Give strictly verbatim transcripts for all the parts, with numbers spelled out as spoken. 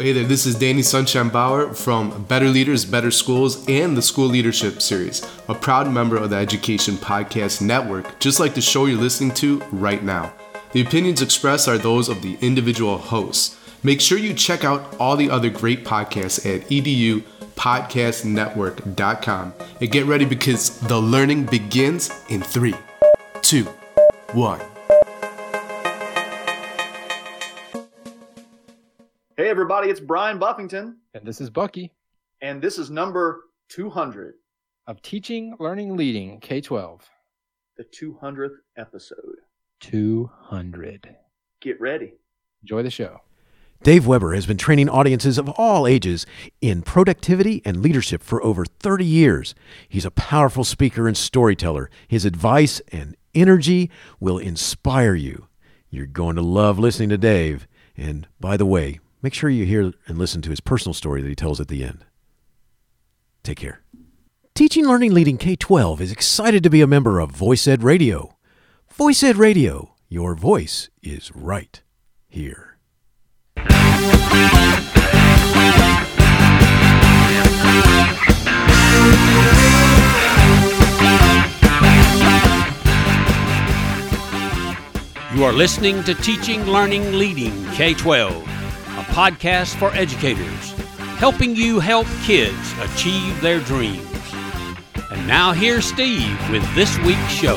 Hey there, this is Danny Sunshine Bauer from Better Leaders, Better Schools, and the School Leadership Series, a proud member of the Education Podcast Network, just like the show you're listening to right now. The opinions expressed are those of the individual hosts. Make sure you check out all the other great podcasts at e d u podcast network dot com and get ready because the learning begins in three, two, one. Hey everybody, it's Brian Buffington. And this is Bucky. And this is number two hundred. Of Teaching, Learning, Leading, K twelve. The two hundredth episode. two hundred. Get ready. Enjoy the show. Dave Weber has been training audiences of all ages in productivity and leadership for over thirty years. He's a powerful speaker and storyteller. His advice and energy will inspire you. You're going to love listening to Dave. And by the way, make sure you hear and listen to his personal story that he tells at the end. Take care. Teaching, Learning, Leading K twelve is excited to be a member of VoiceEd Radio. VoiceEd Radio, your voice is right here. You are listening to Teaching, Learning, Leading K twelve, a podcast for educators, helping you help kids achieve their dreams. And now here's Steve with this week's show.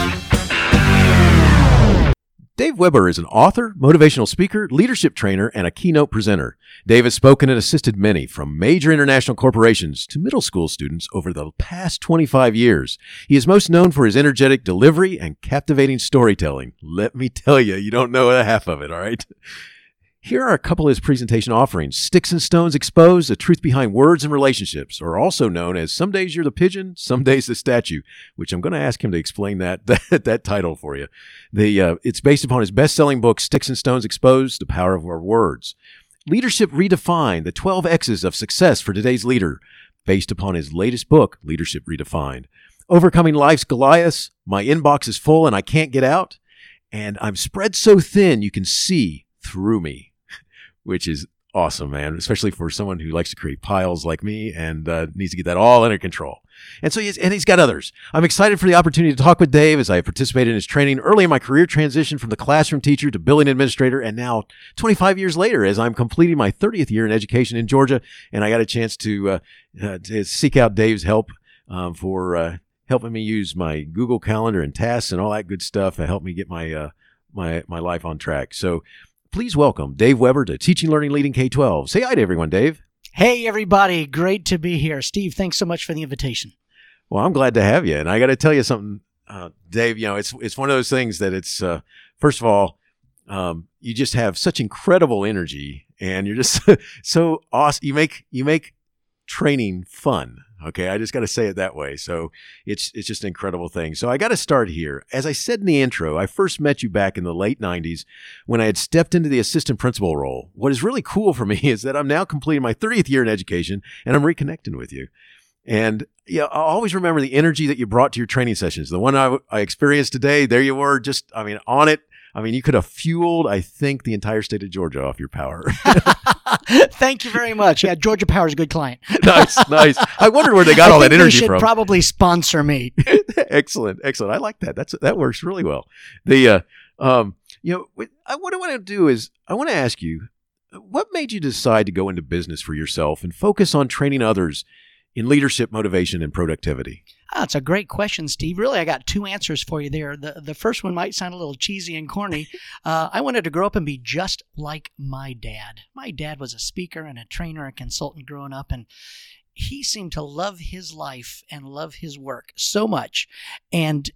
Dave Weber is an author, motivational speaker, leadership trainer, and a keynote presenter. Dave has spoken and assisted many, from major international corporations to middle school students, over the past twenty-five years. He is most known for his energetic delivery and captivating storytelling. Let me tell you, you don't know half of it, all right? Here are a couple of his presentation offerings. Sticks and Stones Exposed, The Truth Behind Words and Relationships, or also known as Some Days You're the Pigeon, Some Days the Statue, which I'm going to ask him to explain that that, that title for you. The uh, It's based upon his best-selling book, Sticks and Stones Exposed, The Power of Our Words. Leadership Redefined, The twelve X's of Success for Today's Leader, based upon his latest book, Leadership Redefined. Overcoming Life's Goliaths, My Inbox is Full and I Can't Get Out, and I'm Spread So Thin You Can See Through Me, which is awesome, man, especially for someone who likes to create piles like me and uh, needs to get that all under control. And so he's, and he's got others. I'm excited for the opportunity to talk with Dave as I participated in his training early in my career transition from the classroom teacher to billing administrator, and now twenty-five years later as I'm completing my thirtieth year in education in Georgia, and I got a chance to, uh, uh, to seek out Dave's help um, for uh, helping me use my Google Calendar and tasks and all that good stuff to help me get my uh, my my life on track. So please welcome Dave Weber to Teaching, Learning, Leading K twelve. Say hi to everyone, Dave. Hey, everybody. Great to be here. Steve, thanks so much for the invitation. Well, I'm glad to have you. And I got to tell you something, uh, Dave, you know, it's it's one of those things that it's, uh, first of all, um, you just have such incredible energy and you're just so awesome. You make, you make training fun. Okay, I just got to say it that way. So it's it's just an incredible thing. So I got to start here. As I said in the intro, I first met you back in the late nineties when I had stepped into the assistant principal role. What is really cool for me is that I'm now completing my thirtieth year in education and I'm reconnecting with you. And yeah, I always remember the energy that you brought to your training sessions. The one I, I experienced today, there you were, just, I mean, on it. I mean, you could have fueled, I think, the entire state of Georgia off your power. Thank you very much. Yeah, Georgia Power is a good client. Nice, nice. I wondered where they got I all think that energy they should from. Probably sponsor me. Excellent, excellent. I like that. That's that works really well. The uh, um, you know, what I, what I want to do is I want to ask you, what made you decide to go into business for yourself and focus on training others in leadership, motivation, and productivity? Ah, it's a great question, Steve. Really, I got two answers for you there. The the first one might sound a little cheesy and corny. Uh, I wanted to grow up and be just like my dad. My dad was a speaker and a trainer and consultant growing up, and he seemed to love his life and love his work so much. And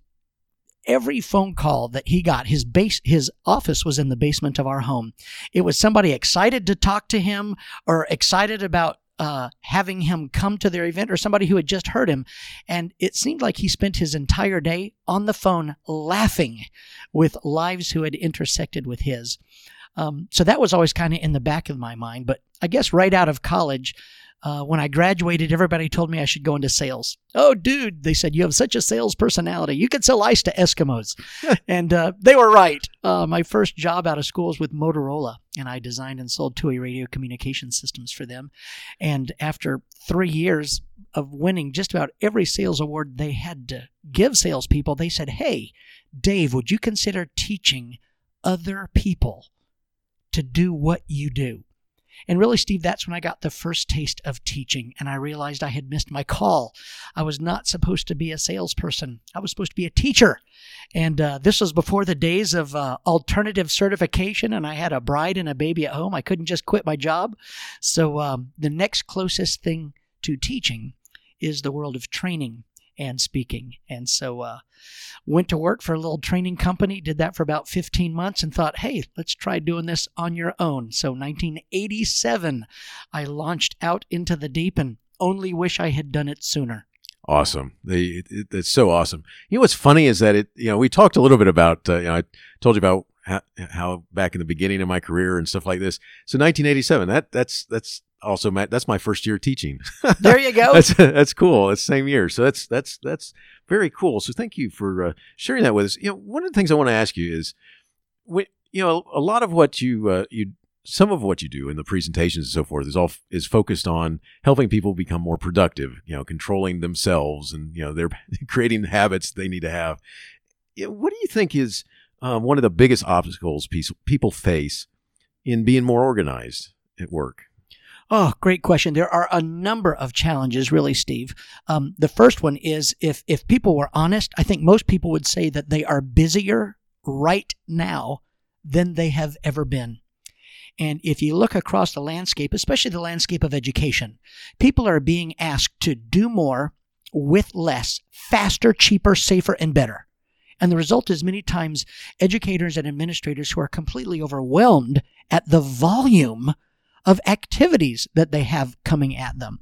every phone call that he got, his base, his office was in the basement of our home. It was somebody excited to talk to him or excited about Uh, having him come to their event, or somebody who had just heard him. And it seemed like he spent his entire day on the phone laughing with lives who had intersected with his. Um, so that was always kind of in the back of my mind. But I guess right out of college, uh, when I graduated, everybody told me I should go into sales. Oh, dude, they said, you have such a sales personality. You could sell ice to Eskimos. And uh, they were right. Uh, my first job out of school was with Motorola, and I designed and sold two-way radio communication systems for them. And after three years of winning just about every sales award they had to give salespeople, they said, hey, Dave, would you consider teaching other people to do what you do? And really, Steve, that's when I got the first taste of teaching, and I realized I had missed my call. I was not supposed to be a salesperson. I was supposed to be a teacher. And uh, this was before the days of uh, alternative certification, and I had a bride and a baby at home. I couldn't just quit my job. So um, the next closest thing to teaching is the world of training and speaking. And so uh, went to work for a little training company, did that for about fifteen months and thought, hey, let's try doing this on your own. So nineteen eighty-seven, I launched out into the deep and only wish I had done it sooner. Awesome. The, it, it, it's so awesome. You know, what's funny is that it, you know, we talked a little bit about, uh, you know, I told you about how, how back in the beginning of my career and stuff like this. So nineteen eighty-seven, that that's, that's, Also, Matt, that's my first year teaching. There you go. that's that's cool. It's same year, so that's that's that's very cool. So thank you for uh, sharing that with us. You know, one of the things I want to ask you is, when, you know, a lot of what you uh, you some of what you do in the presentations and so forth is all is focused on helping people become more productive. You know, controlling themselves and you know they're creating habits they need to have. You know, what do you think is um, one of the biggest obstacles piece, people face in being more organized at work? Oh, great question. There are a number of challenges, really, Steve. Um, the first one is if if people were honest, I think most people would say that they are busier right now than they have ever been. And if you look across the landscape, especially the landscape of education, people are being asked to do more with less, faster, cheaper, safer, and better. And the result is many times educators and administrators who are completely overwhelmed at the volume of activities that they have coming at them.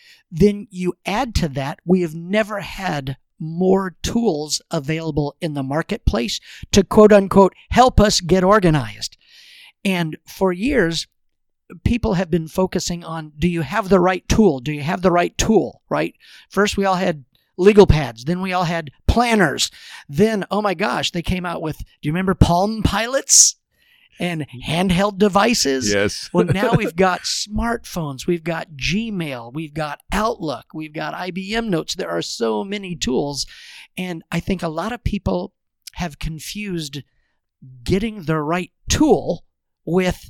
Then you add to that, we have never had more tools available in the marketplace to quote unquote help us get organized. And for years, people have been focusing on, do you have the right tool? Do you have the right tool, right? First, we all had legal pads. Then we all had planners. Then, oh my gosh, they came out with, do you remember Palm Pilots? And handheld devices. Yes. Well, now we've got smartphones. We've got Gmail. We've got Outlook. We've got I B M Notes. There are so many tools. And I think a lot of people have confused getting the right tool with,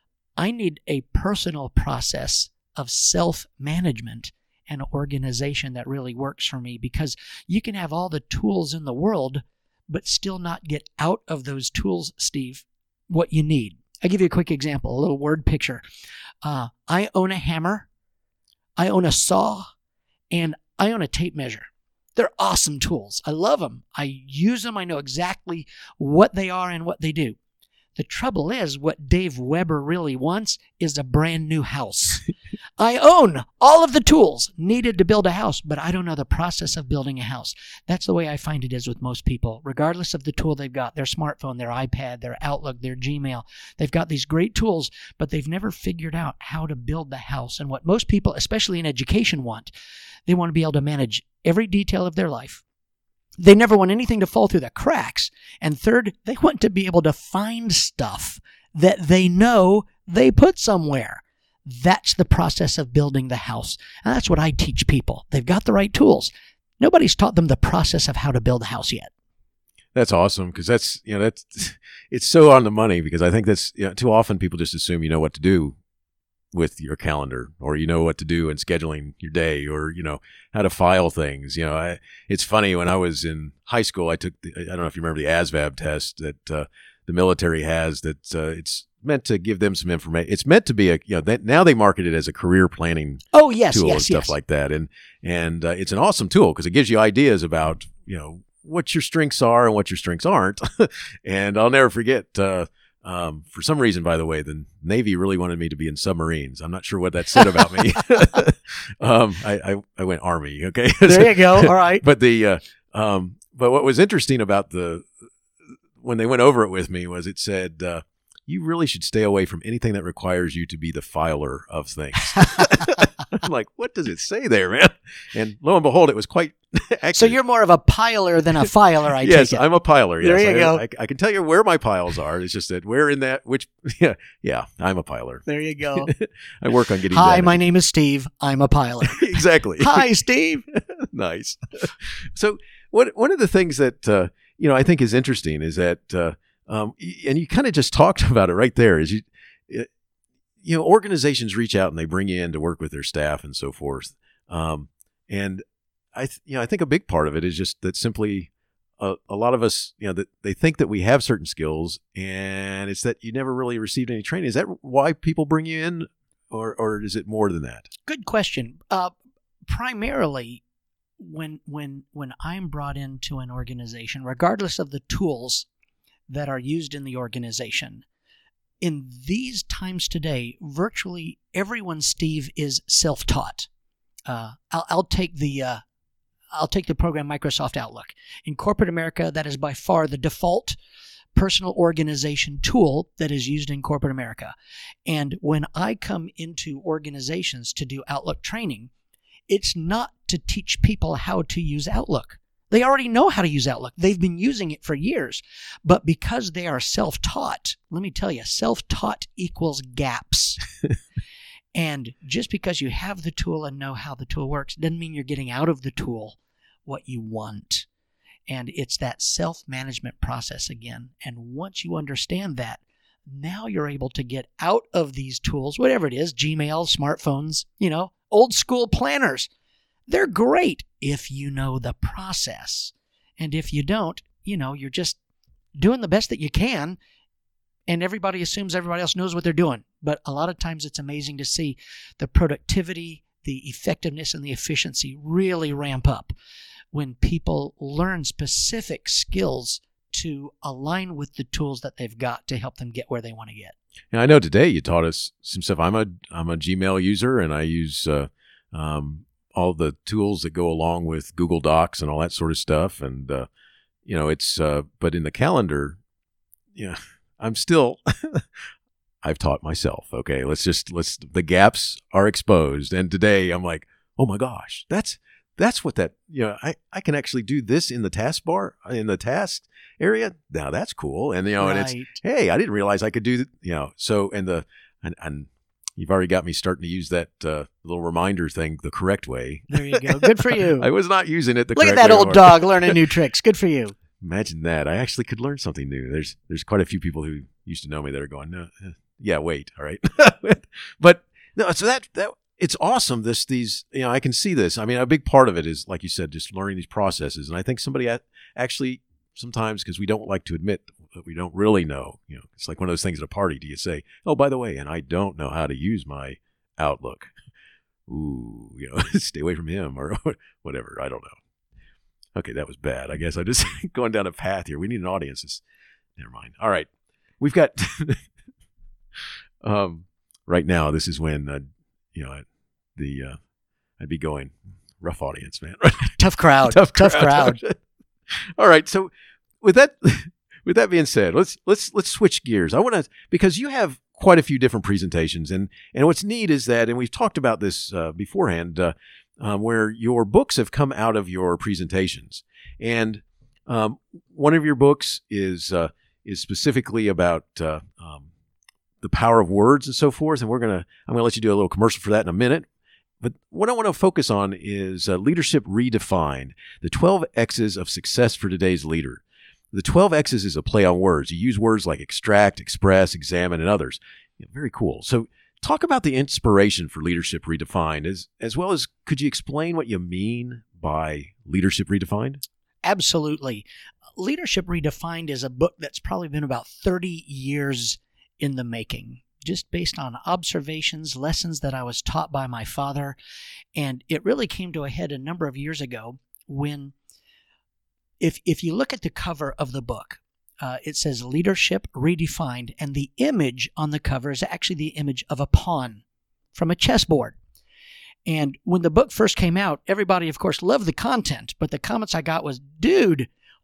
I need a personal process of self-management and organization that really works for me. Because you can have all the tools in the world, but still not get out of those tools, Steve, what you need. I'll give you a quick example, a little word picture. Uh, I own a hammer, I own a saw, and I own a tape measure. They're awesome tools. I love them. I use them. I know exactly what they are and what they do. The trouble is, what Dave Weber really wants is a brand new house. I own all of the tools needed to build a house, but I don't know the process of building a house. That's the way I find it is with most people, regardless of the tool they've got, their smartphone, their iPad, their Outlook, their Gmail. They've got these great tools, but they've never figured out how to build the house. And what most people, especially in education, want, they want to be able to manage every detail of their life. They never want anything to fall through the cracks. And third, they want to be able to find stuff that they know they put somewhere. That's the process of building the house. And that's what I teach people. They've got the right tools. Nobody's taught them the process of how to build a house yet. That's awesome because that's, you know, that's, it's so on the money because I think that's, you know, too often people just assume you know what to do with your calendar or you know what to do in scheduling your day or, you know, how to file things. You know, I, it's funny when I was in high school, I took, the, I don't know if you remember the A S V A B test that uh, the military has that uh, it's meant to give them some information. It's meant to be a, you know, that now they market it as a career planning oh, yes, tool yes, and stuff yes. like that. And, and uh, it's an awesome tool because it gives you ideas about, you know, what your strengths are and what your strengths aren't. And I'll never forget, uh, Um, for some reason, by the way, the Navy really wanted me to be in submarines. I'm not sure what that said about me. um, I, I, I went Army. Okay. There you go. All right. But the, uh, um, but what was interesting about the, when they went over it with me was it said, uh, you really should stay away from anything that requires you to be the filer of things. I'm like, what does it say there, man? And lo and behold, it was quite accurate. So you're more of a piler than a filer, I yes, take it. I'm a piler. Yes, There you I, go. I, I can tell you where my piles are. It's just that where in that, which, yeah, yeah, I'm a piler. There you go. I work on getting Hi, that. my name is Steve. I'm a piler. Exactly. Hi, Steve. Nice. So what, one of the things that, uh, you know, I think is interesting is that, uh, um, y- and you kind of just talked about it right there is you, it, you know, organizations reach out and they bring you in to work with their staff and so forth. Um, and I, th- you know, I think a big part of it is just that simply a, a lot of us, you know, that they think that we have certain skills and it's that you never really received any training. Is that why people bring you in or, or is it more than that? Good question. Uh, primarily, when when when I'm brought into an organization, regardless of the tools that are used in the organization, in these times today, virtually everyone, Steve, is self-taught. Uh, I'll, I'll take the uh, I'll take the program Microsoft Outlook. In corporate America, that is by far the default personal organization tool that is used in corporate America. And when I come into organizations to do Outlook training, it's not to teach people how to use Outlook. They already know how to use Outlook. They've been using it for years. But because they are self-taught, let me tell you, self-taught equals gaps. And just because you have the tool and know how the tool works doesn't mean you're getting out of the tool what you want. And it's that self-management process again. And once you understand that, now you're able to get out of these tools, whatever it is, Gmail, smartphones, you know, old school planners. They're great if you know the process. And if you don't, you know, you're just doing the best that you can. And everybody assumes everybody else knows what they're doing. But a lot of times it's amazing to see the productivity, the effectiveness, and the efficiency really ramp up when people learn specific skills to align with the tools that they've got to help them get where they want to get. And I know today you taught us some stuff. I'm a I'm a Gmail user, and I use uh, um, all the tools that go along with Google Docs and all that sort of stuff. And uh, you know, it's uh, but in the calendar, yeah, you know, I'm still. I've taught myself. Okay, let's just let's. The gaps are exposed, and today I'm like, oh my gosh, that's that's what that. You know, I I can actually do this in the taskbar in the task area. Now that's cool, and you know, Right. and it's hey, I didn't realize I could do that. You know, so and the and and you've already got me starting to use that uh, little reminder thing the correct way. There you go. Good for you. I was not using it the Look at correct that way old before. dog learning new tricks. Good for you. Imagine that. I actually could learn something new. There's there's quite a few people who used to know me that are going, no, eh, yeah, wait, all right. But no, so that that it's awesome. This these you know I can see this. I mean, a big part of it is like you said, just learning these processes. And I think somebody at, actually sometimes because we don't like to admit that we don't really know. You know, it's like one of those things at a party. Do you say, oh, by the way, and I don't know how to use my Outlook. Ooh, you know, stay away from him or whatever. I don't know. Okay, that was bad. I guess I'm just going down a path here. We need an audience. It's, never mind. All right. We've got, um, right now, this is when, uh, you know, the, uh, I'd be going, rough audience, man. Tough crowd. Tough Tough crowd. crowd. All right. So with that, with that being said, let's, let's, let's switch gears. I want to, because you have quite a few different presentations and, and what's neat is that, and we've talked about this, uh, beforehand, uh, Um, where your books have come out of your presentations, and um, one of your books is uh, is specifically about uh, um, the power of words and so forth. And we're gonna I'm gonna let you do a little commercial for that in a minute. But what I want to focus on is uh, Leadership Redefined: The twelve X's of Success for Today's Leader. The twelve X's is a play on words. You use words like extract, express, examine, and others. Yeah, very cool. So. Talk about the inspiration for Leadership Redefined, as as well as could you explain what you mean by Leadership Redefined? Absolutely. Leadership Redefined is a book that's probably been about thirty years in the making, just based on observations, lessons that I was taught by my father. And it really came to a head a number of years ago when, if if you look at the cover of the book, Uh, it says Leadership Redefined, and the image on the cover is actually the image of a pawn from a chessboard. And when the book first came out, everybody, of course, loved the content, but the comments I got was, dude,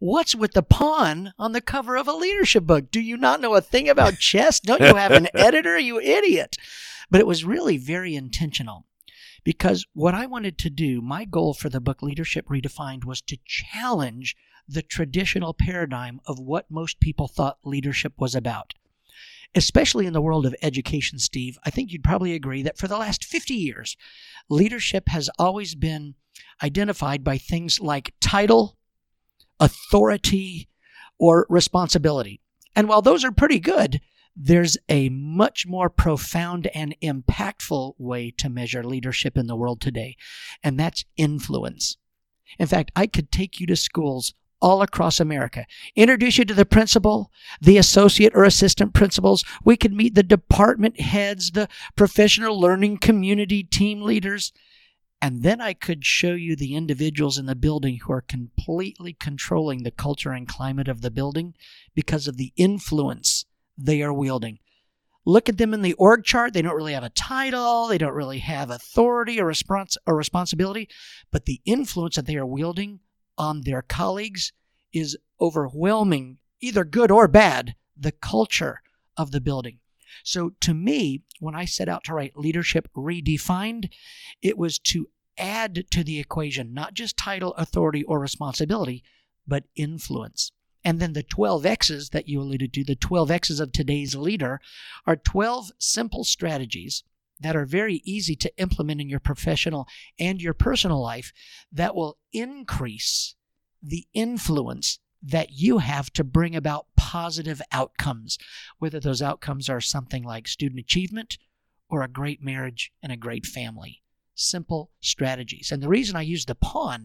What's with the pawn on the cover of a leadership book? Do you not know a thing about chess? Don't you have an editor, you idiot? But it was really very intentional, because what I wanted to do, my goal for the book Leadership Redefined, was to challenge the traditional paradigm of what most people thought leadership was about. Especially in the world of education, Steve, I think you'd probably agree that for the last fifty years, leadership has always been identified by things like title, authority, or responsibility. And while those are pretty good, there's a much more profound and impactful way to measure leadership in the world today, and that's influence. In fact, I could take you to schools all across America, introduce you to the principal, the associate or assistant principals. We could meet the department heads, the professional learning community team leaders, and then I could show you the individuals in the building who are completely controlling the culture and climate of the building because of the influence they are wielding. Look at them in the org chart. They don't really have a title. They don't really have authority or, respons- or responsibility, but the influence that they are wielding on their colleagues is overwhelming, either good or bad, the culture of the building. So to me, when I set out to write Leadership Redefined, it was to add to the equation not just title, authority, or responsibility, but influence. And then the twelve X's that you alluded to, the twelve X's of today's leader, are twelve simple strategies that are very easy to implement in your professional and your personal life that will increase the influence that you have to bring about positive outcomes, whether those outcomes are something like student achievement or a great marriage and a great family. Simple strategies. And the reason I used the pawn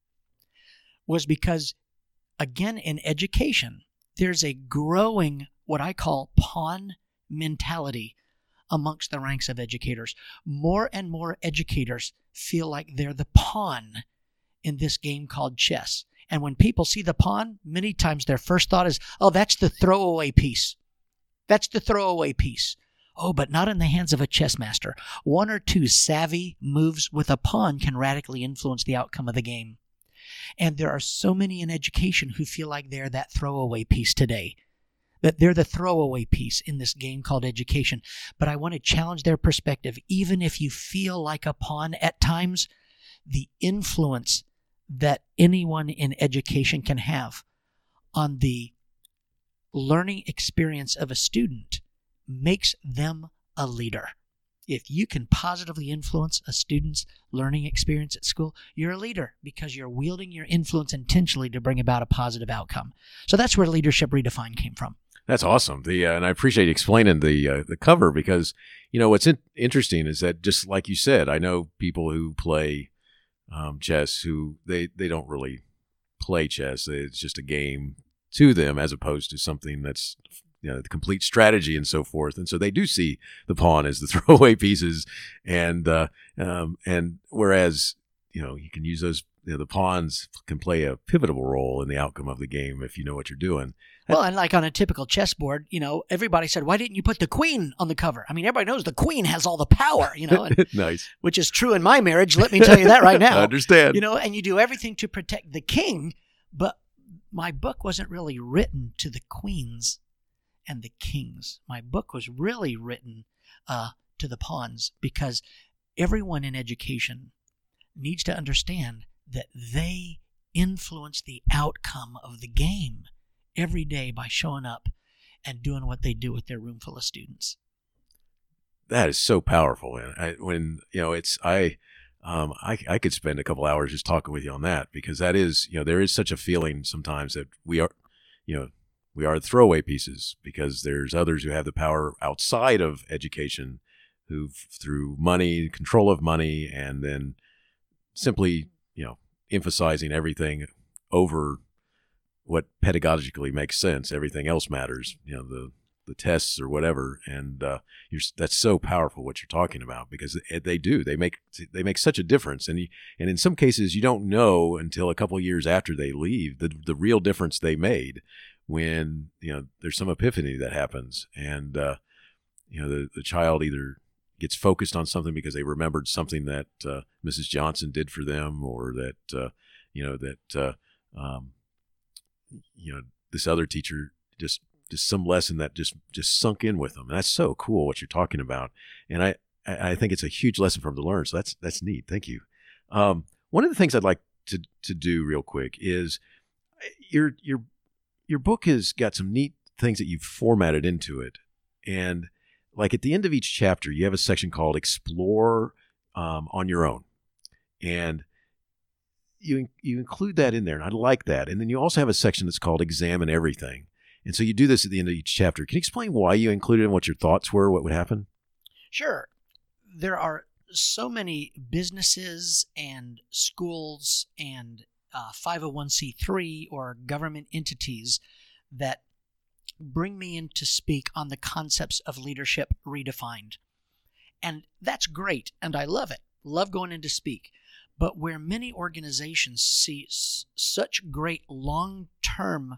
was because, again, in education, there's a growing, what I call pawn mentality amongst the ranks of educators. More and more educators feel like they're the pawn in this game called chess. And when people see the pawn, many times their first thought is, oh, that's the throwaway piece. That's the throwaway piece. Oh, but not in the hands of a chess master. One or two savvy moves with a pawn can radically influence the outcome of the game. And there are so many in education who feel like they're that throwaway piece today. That they're the throwaway piece in this game called education. But I want to challenge their perspective. Even if you feel like a pawn at times, the influence that anyone in education can have on the learning experience of a student makes them a leader. If you can positively influence a student's learning experience at school, you're a leader because you're wielding your influence intentionally to bring about a positive outcome. So that's where Leadership Redefined came from. That's awesome. The uh, and I appreciate you explaining the uh, the cover, because you know what's in- interesting is that, just like you said, I know people who play um, chess who they they don't really play chess. It's just a game to them, as opposed to something that's, you know, the complete strategy and so forth. And so they do see the pawn as the throwaway pieces, and uh, um, and whereas you know you can use those. You know, the pawns can play a pivotal role in the outcome of the game if you know what you're doing. Well, and like on a typical chessboard, you know, everybody said, why didn't you put the queen on the cover? I mean, everybody knows the queen has all the power, you know. And, nice. Which is true in my marriage. Let me tell you that right now. I understand. You know, and you do everything to protect the king, but my book wasn't really written to the queens and the kings. My book was really written uh, to the pawns, because everyone in education needs to understand that they influence the outcome of the game every day by showing up and doing what they do with their room full of students. That is so powerful. Man. I, when, you know, it's, I, um, I, I could spend a couple hours just talking with you on that, because that is, you know, there is such a feeling sometimes that we are, you know, we are throwaway pieces, because there's others who have the power outside of education, who through money, control of money, and then simply, you know, emphasizing everything over what pedagogically makes sense. Everything else matters, you know, the, the tests or whatever. And uh, you're, that's so powerful what you're talking about, because they do, they make, they make such a difference. And you, and in some cases you don't know until a couple of years after they leave the, the real difference they made, when, you know, there's some epiphany that happens, and, uh, you know, the, the child either gets focused on something because they remembered something that uh, Missus Johnson did for them, or that, uh, you know, that uh, um, you know, this other teacher just just some lesson that just just sunk in with them. And that's so cool what you're talking about. And I I think it's a huge lesson for them to learn. So that's that's neat. Thank you. Um, one of the things I'd like to to do real quick is your your your book has got some neat things that you've formatted into it. And like at the end of each chapter, you have a section called Explore um, on Your Own. And you you include that in there, and I like that. And then you also have a section that's called Examine Everything. And so you do this at the end of each chapter. Can you explain why you included it and what your thoughts were, what would happen? Sure. There are so many businesses and schools and uh, five oh one c three or government entities that bring me in to speak on the concepts of leadership redefined. And that's great, and I love it. Love going in to speak. But where many organizations see s- such great long-term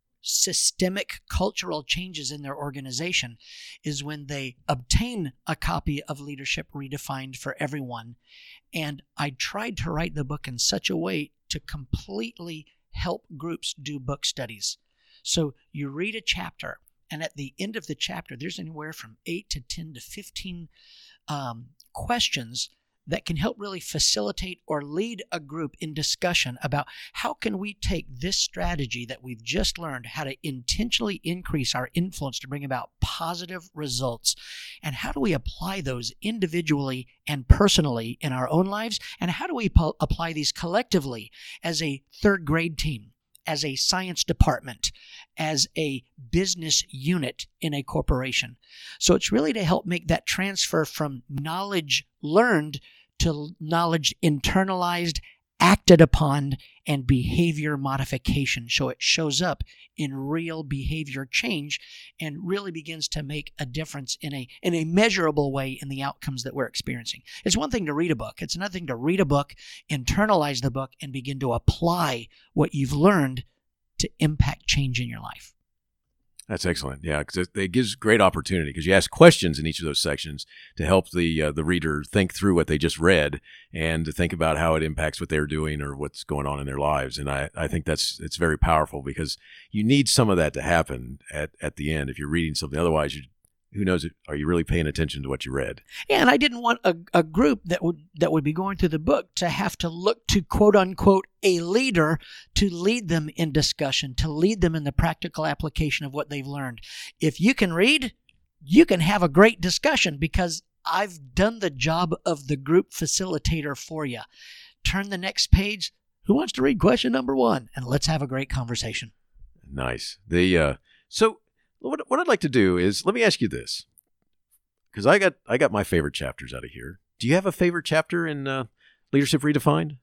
systemic cultural changes in their organization is when they obtain a copy of Leadership Redefined for everyone. And I tried to write the book in such a way to completely help groups do book studies. So you read a chapter, and at the end of the chapter, there's anywhere from eight to ten to fifteen um, questions that can help really facilitate or lead a group in discussion about how can we take this strategy that we've just learned, how to intentionally increase our influence to bring about positive results, and how do we apply those individually and personally in our own lives, and how do we po- apply these collectively as a third grade team, as a science department, as a business unit in a corporation. So it's really to help make that transfer from knowledge learned to knowledge internalized, acted upon, and behavior modification. So it shows up in real behavior change and really begins to make a difference in a in a measurable way in the outcomes that we're experiencing. It's one thing to read a book. It's another thing to read a book, internalize the book, and begin to apply what you've learned to impact change in your life. That's excellent. Yeah, because it, it gives great opportunity because you ask questions in each of those sections to help the uh, the reader think through what they just read and to think about how it impacts what they're doing or what's going on in their lives. And I, I think that's it's very powerful because you need some of that to happen at, at the end if you're reading something. Otherwise, you who knows, are you really paying attention to what you read? Yeah, and I didn't want a, a group that would that would be going through the book to have to look to quote unquote a leader to lead them in discussion, to lead them in the practical application of what they've learned. If you can read, you can have a great discussion because I've done the job of the group facilitator for you. Turn the next page. Who wants to read question number one? And let's have a great conversation. Nice. The uh, so. What, what I'd like to do is, let me ask you this, because I got I got my favorite chapters out of here. Do you have a favorite chapter in uh, Leadership Redefined?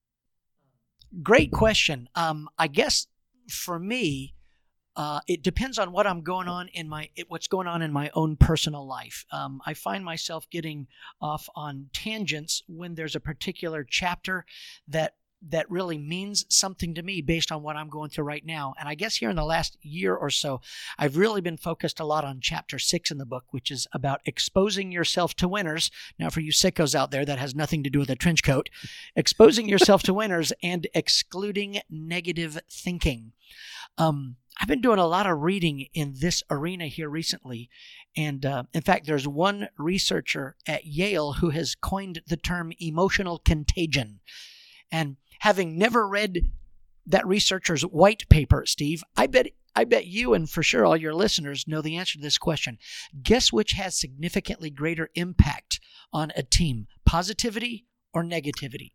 Great question. Um, I guess for me, uh, it depends on what I'm going on in my it, what's going on in my own personal life. Um, I find myself getting off on tangents when there's a particular chapter that that really means something to me based on what I'm going through right now. And I guess here in the last year or so, I've really been focused a lot on chapter six in the book, which is about exposing yourself to winners. Now, for you sickos out there, that has nothing to do with a trench coat. Exposing yourself to winners and excluding negative thinking. Um, I've been doing a lot of reading in this arena here recently. And uh, in fact, there's one researcher at Yale who has coined the term emotional contagion. And having never read that researcher's white paper, Steve, I bet I bet you and for sure all your listeners know the answer to this question. Guess which has significantly greater impact on a team, positivity or negativity?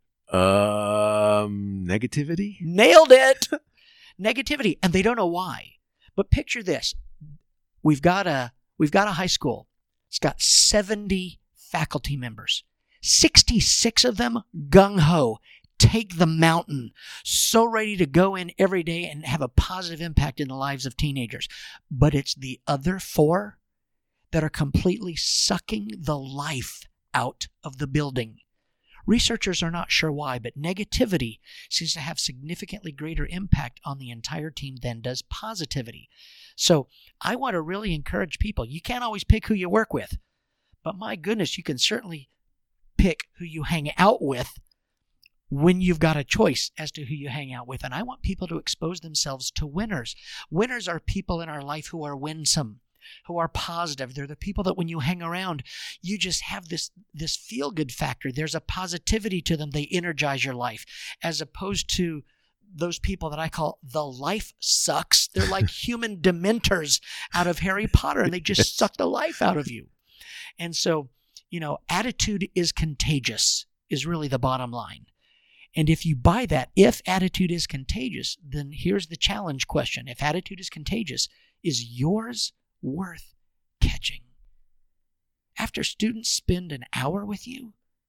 Um, negativity? Nailed it. Negativity, and they don't know why. But picture this: we've got a we've got a high school. It's got seventy faculty members, sixty-six of them gung ho. Take the mountain, so ready to go in every day and have a positive impact in the lives of teenagers. But it's the other four that are completely sucking the life out of the building. Researchers are not sure why, but negativity seems to have significantly greater impact on the entire team than does positivity. So I want to really encourage people. You can't always pick who you work with, but my goodness, you can certainly pick who you hang out with when you've got a choice as to who you hang out with. And I want people to expose themselves to winners. Winners are people in our life who are winsome, who are positive. They're the people that when you hang around, you just have this, this feel-good factor. There's a positivity to them. They energize your life, as opposed to those people that I call the life sucks. They're like human dementors out of Harry Potter, and they just yes. suck the life out of you. And so, you know, attitude is contagious is really the bottom line. And if you buy that, if attitude is contagious, then here's the challenge question. If attitude is contagious, is yours worth catching? After students spend an hour with you,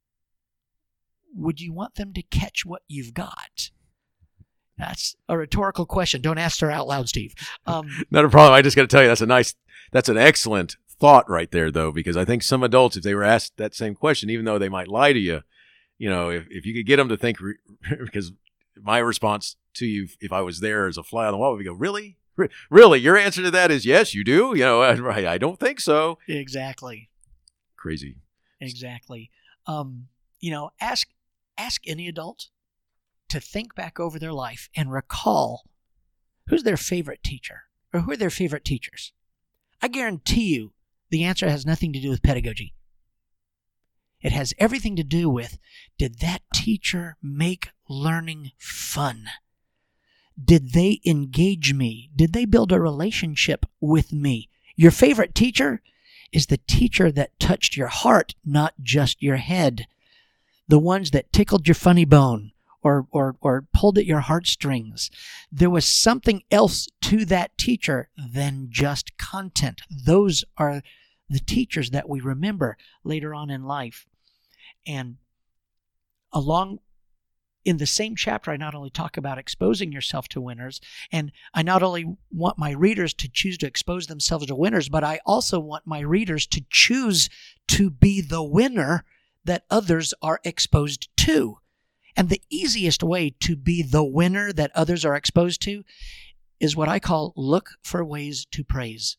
would you want them to catch what you've got? That's a rhetorical question. Don't ask her out loud, Steve. Um, Not a problem. I just got to tell you, that's a nice, that's an excellent thought right there, though, because I think some adults, if they were asked that same question, even though they might lie to you, you know, if, if you could get them to think, re- because my response to you, if I was there as a fly on the wall, would be go, really? Re- really? Your answer to that is yes, you do? You know, I, I don't think so. Exactly. Crazy. Exactly. Um, you know, ask ask any adult to think back over their life and recall who's their favorite teacher or who are their favorite teachers. I guarantee you the answer has nothing to do with pedagogy. It has everything to do with, did that teacher make learning fun? Did they engage me? Did they build a relationship with me? Your favorite teacher is the teacher that touched your heart, not just your head. The ones that tickled your funny bone or, or, or pulled at your heartstrings. There was something else to that teacher than just content. Those are the teachers that we remember later on in life. And along in the same chapter, I not only talk about exposing yourself to winners, and I not only want my readers to choose to expose themselves to winners, but I also want my readers to choose to be the winner that others are exposed to. And the easiest way to be the winner that others are exposed to is what I call look for ways to praise.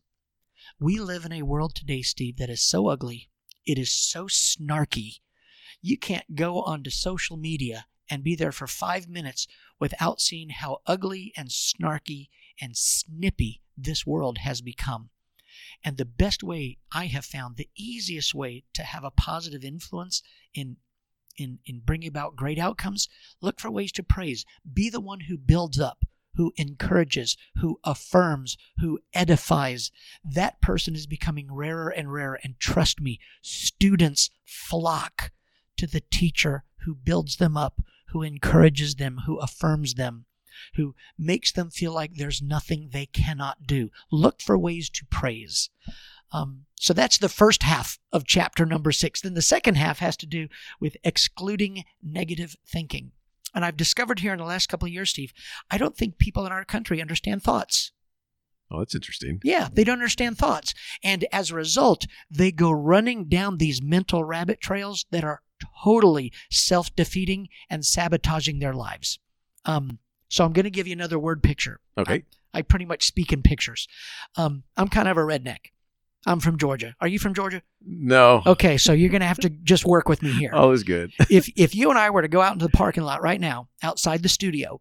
We live in a world today, Steve, that is so ugly. It is so snarky. You can't go onto social media and be there for five minutes without seeing how ugly and snarky and snippy this world has become. And the best way I have found, the easiest way to have a positive influence in, in, in bringing about great outcomes, look for ways to praise. Be the one who builds up, who encourages, who affirms, who edifies. That person is becoming rarer and rarer. And trust me, students flock to the teacher who builds them up, who encourages them, who affirms them, who makes them feel like there's nothing they cannot do. Look for ways to praise. Um, so that's the first half of chapter number six. Then the second half has to do with excluding negative thinking. And I've discovered here in the last couple of years, Steve, I don't think people in our country understand thoughts. Oh, that's interesting. Yeah, they don't understand thoughts. And as a result, they go running down these mental rabbit trails that are totally self-defeating and sabotaging their lives. Um, so I'm going to give you another word picture. Okay. I, I pretty much speak in pictures. Um, I'm kind of a redneck. I'm from Georgia. Are you from Georgia? No. Okay, so you're going to have to just work with me here. Oh, it's good. if if you and I were to go out into the parking lot right now, outside the studio,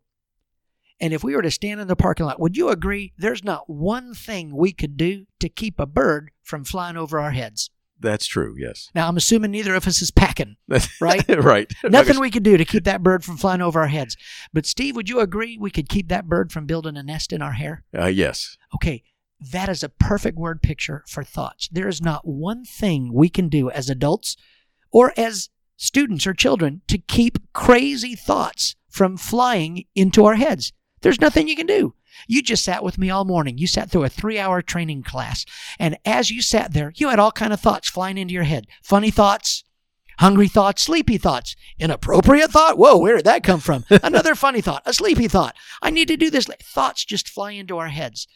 and if we were to stand in the parking lot, would you agree there's not one thing we could do to keep a bird from flying over our heads? That's true, yes. Now, I'm assuming neither of us is packing, right? Right. Nothing we could do to keep that bird from flying over our heads. But Steve, would you agree we could keep that bird from building a nest in our hair? Uh, yes. Okay, that is a perfect word picture for thoughts. There is not one thing we can do as adults or as students or children to keep crazy thoughts from flying into our heads. There's nothing you can do. You just sat with me all morning. You sat through a three-hour training class. And as you sat there, you had all kind of thoughts flying into your head. Funny thoughts, hungry thoughts, sleepy thoughts, inappropriate thought. Whoa, where did that come from? Another funny thought, a sleepy thought. I need to do this. Thoughts just fly into our heads.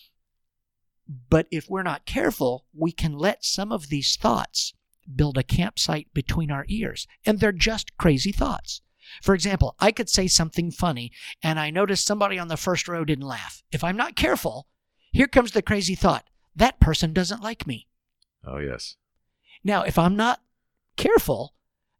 But if we're not careful, we can let some of these thoughts build a campsite between our ears. And they're just crazy thoughts. For example, I could say something funny, and I notice somebody on the first row didn't laugh. If I'm not careful, here comes the crazy thought. That person doesn't like me. Oh, yes. Now, if I'm not careful,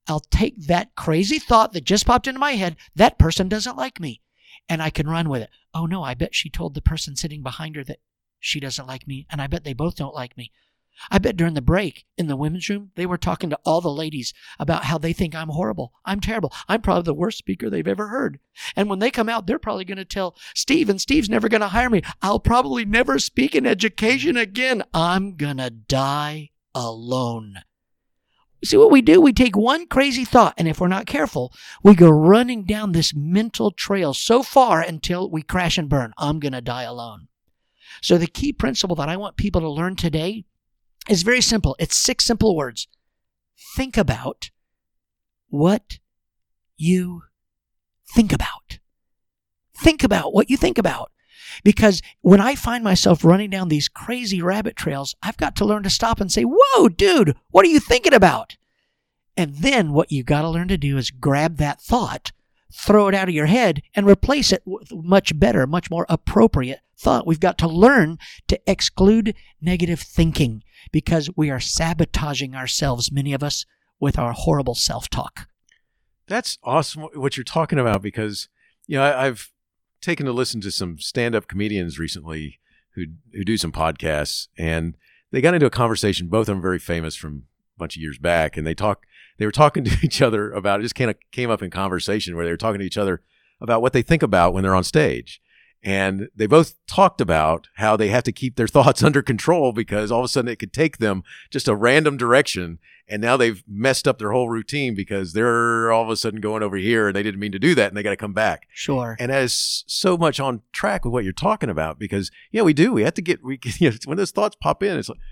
I'll take that crazy thought that just popped into my head, that person doesn't like me, and I can run with it. Oh no, I bet she told the person sitting behind her that she doesn't like me, and I bet they both don't like me. I bet during the break in the women's room, they were talking to all the ladies about how they think I'm horrible. I'm terrible. I'm probably the worst speaker they've ever heard. And when they come out, they're probably going to tell Steve, and Steve's never going to hire me. I'll probably never speak in education again. I'm going to die alone. See what we do? We take one crazy thought, and if we're not careful, we go running down this mental trail so far until we crash and burn. I'm going to die alone. So the key principle that I want people to learn today is very simple. It's six simple words. Think about what you think about. Think about what you think about. Because when I find myself running down these crazy rabbit trails, I've got to learn to stop and say, whoa, dude, what are you thinking about? And then what you've got to learn to do is grab that thought, throw it out of your head, and replace it with much better, much more appropriate thought. We've got to learn to exclude negative thinking because we are sabotaging ourselves, many of us, with our horrible self-talk. That's awesome what you're talking about because, you know, I, I've taken to listen to some stand-up comedians recently who who do some podcasts, and they got into a conversation. Both of them very famous from a bunch of years back, and they talk. They were talking to each other about it. Just kind of came up in conversation where they were talking to each other about what they think about when they're on stage. And they both talked about how they have to keep their thoughts under control because all of a sudden it could take them just a random direction. And now they've messed up their whole routine because they're all of a sudden going over here and they didn't mean to do that and they got to come back. Sure. And that is so much on track with what you're talking about because, yeah, we do. We have to get, we you know, when those thoughts pop in, it's like,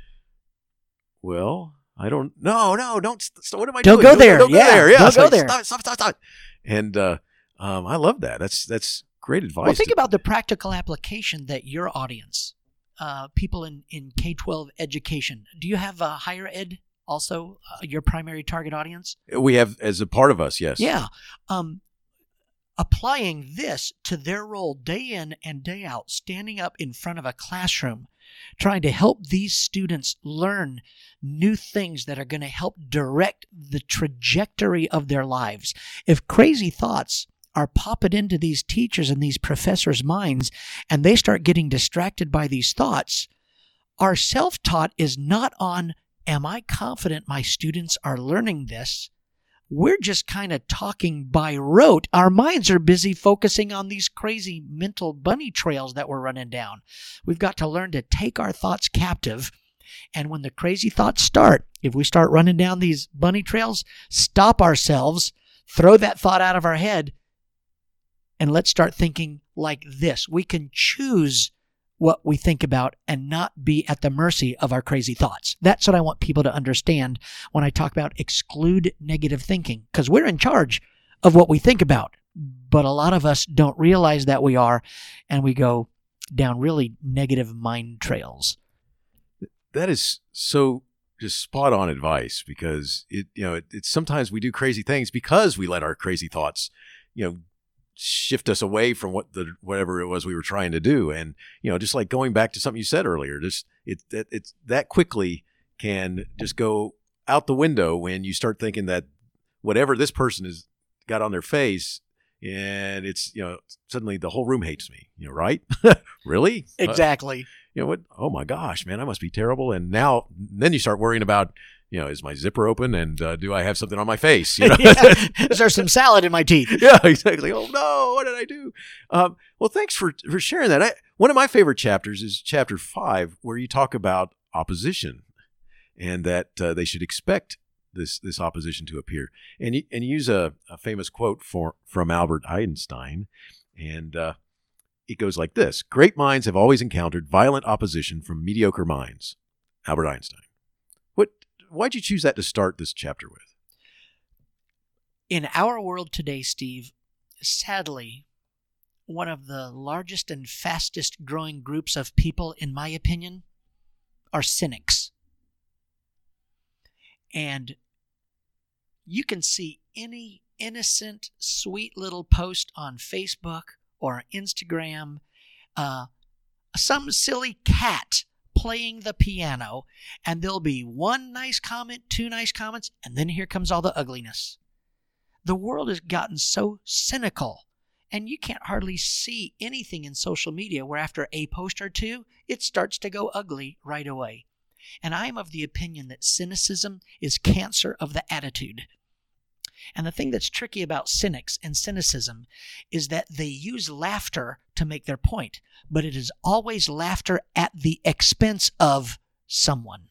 well, I don't, no, no, don't, st- what am I don't doing? Go there. Don't, don't yeah. go there. Yeah. Don't go like, there. Stop, stop, stop, stop. And um, I love that. That's, that's, great advice. Well, think about the practical application that your audience, uh, people in, in K twelve education, do you have a higher ed also, uh, your primary target audience? We have as a part of us, yes. Yeah. Um, applying this to their role day in and day out, standing up in front of a classroom, trying to help these students learn new things that are going to help direct the trajectory of their lives. If crazy thoughts are popping into these teachers and these professors' minds, and they start getting distracted by these thoughts, our self-taught is not on, am I confident my students are learning this? We're just kind of talking by rote. Our minds are busy focusing on these crazy mental bunny trails that we're running down. We've got to learn to take our thoughts captive, and when the crazy thoughts start, if we start running down these bunny trails, stop ourselves, throw that thought out of our head, and let's start thinking like this. We can choose what we think about and not be at the mercy of our crazy thoughts. That's what I want people to understand when I talk about exclude negative thinking, because we're in charge of what we think about. But a lot of us don't realize that we are, and we go down really negative mind trails. That is so just spot on advice because it, you know, it, it's sometimes we do crazy things because we let our crazy thoughts, you know, shift us away from what the whatever it was we were trying to do. And you know, just like going back to something you said earlier, just it, it it's that quickly can just go out the window when you start thinking that whatever this person has got on their face, and it's, you know, suddenly the whole room hates me, you know, right? Really? Exactly. Uh, you know what? Oh my gosh, man, I must be terrible. And now, then you start worrying about, you know, is my zipper open and uh, do I have something on my face? You know? Yeah. Is there some salad in my teeth? Yeah, exactly. Oh no, what did I do? Um, well, thanks for, for sharing that. I, one of my favorite chapters is chapter five, where you talk about opposition and that uh, they should expect this this opposition to appear. And you, and you use a, a famous quote for, from Albert Einstein, and uh, it goes like this: "Great minds have always encountered violent opposition from mediocre minds." Albert Einstein. What? Why'd you choose that to start this chapter with? In our world today, Steve, sadly, one of the largest and fastest growing groups of people, in my opinion, are cynics. And you can see any innocent, sweet little post on Facebook or Instagram, uh, some silly cat playing the piano, and there'll be one nice comment, two nice comments, and then here comes all the ugliness. the world has gotten so cynical, and you can't hardly see anything in social media where after a post or two, it starts to go ugly right away. And I am of the opinion that cynicism is cancer of the attitude. And the thing that's tricky about cynics and cynicism is that they use laughter to make their point, but it is always laughter at the expense of someone.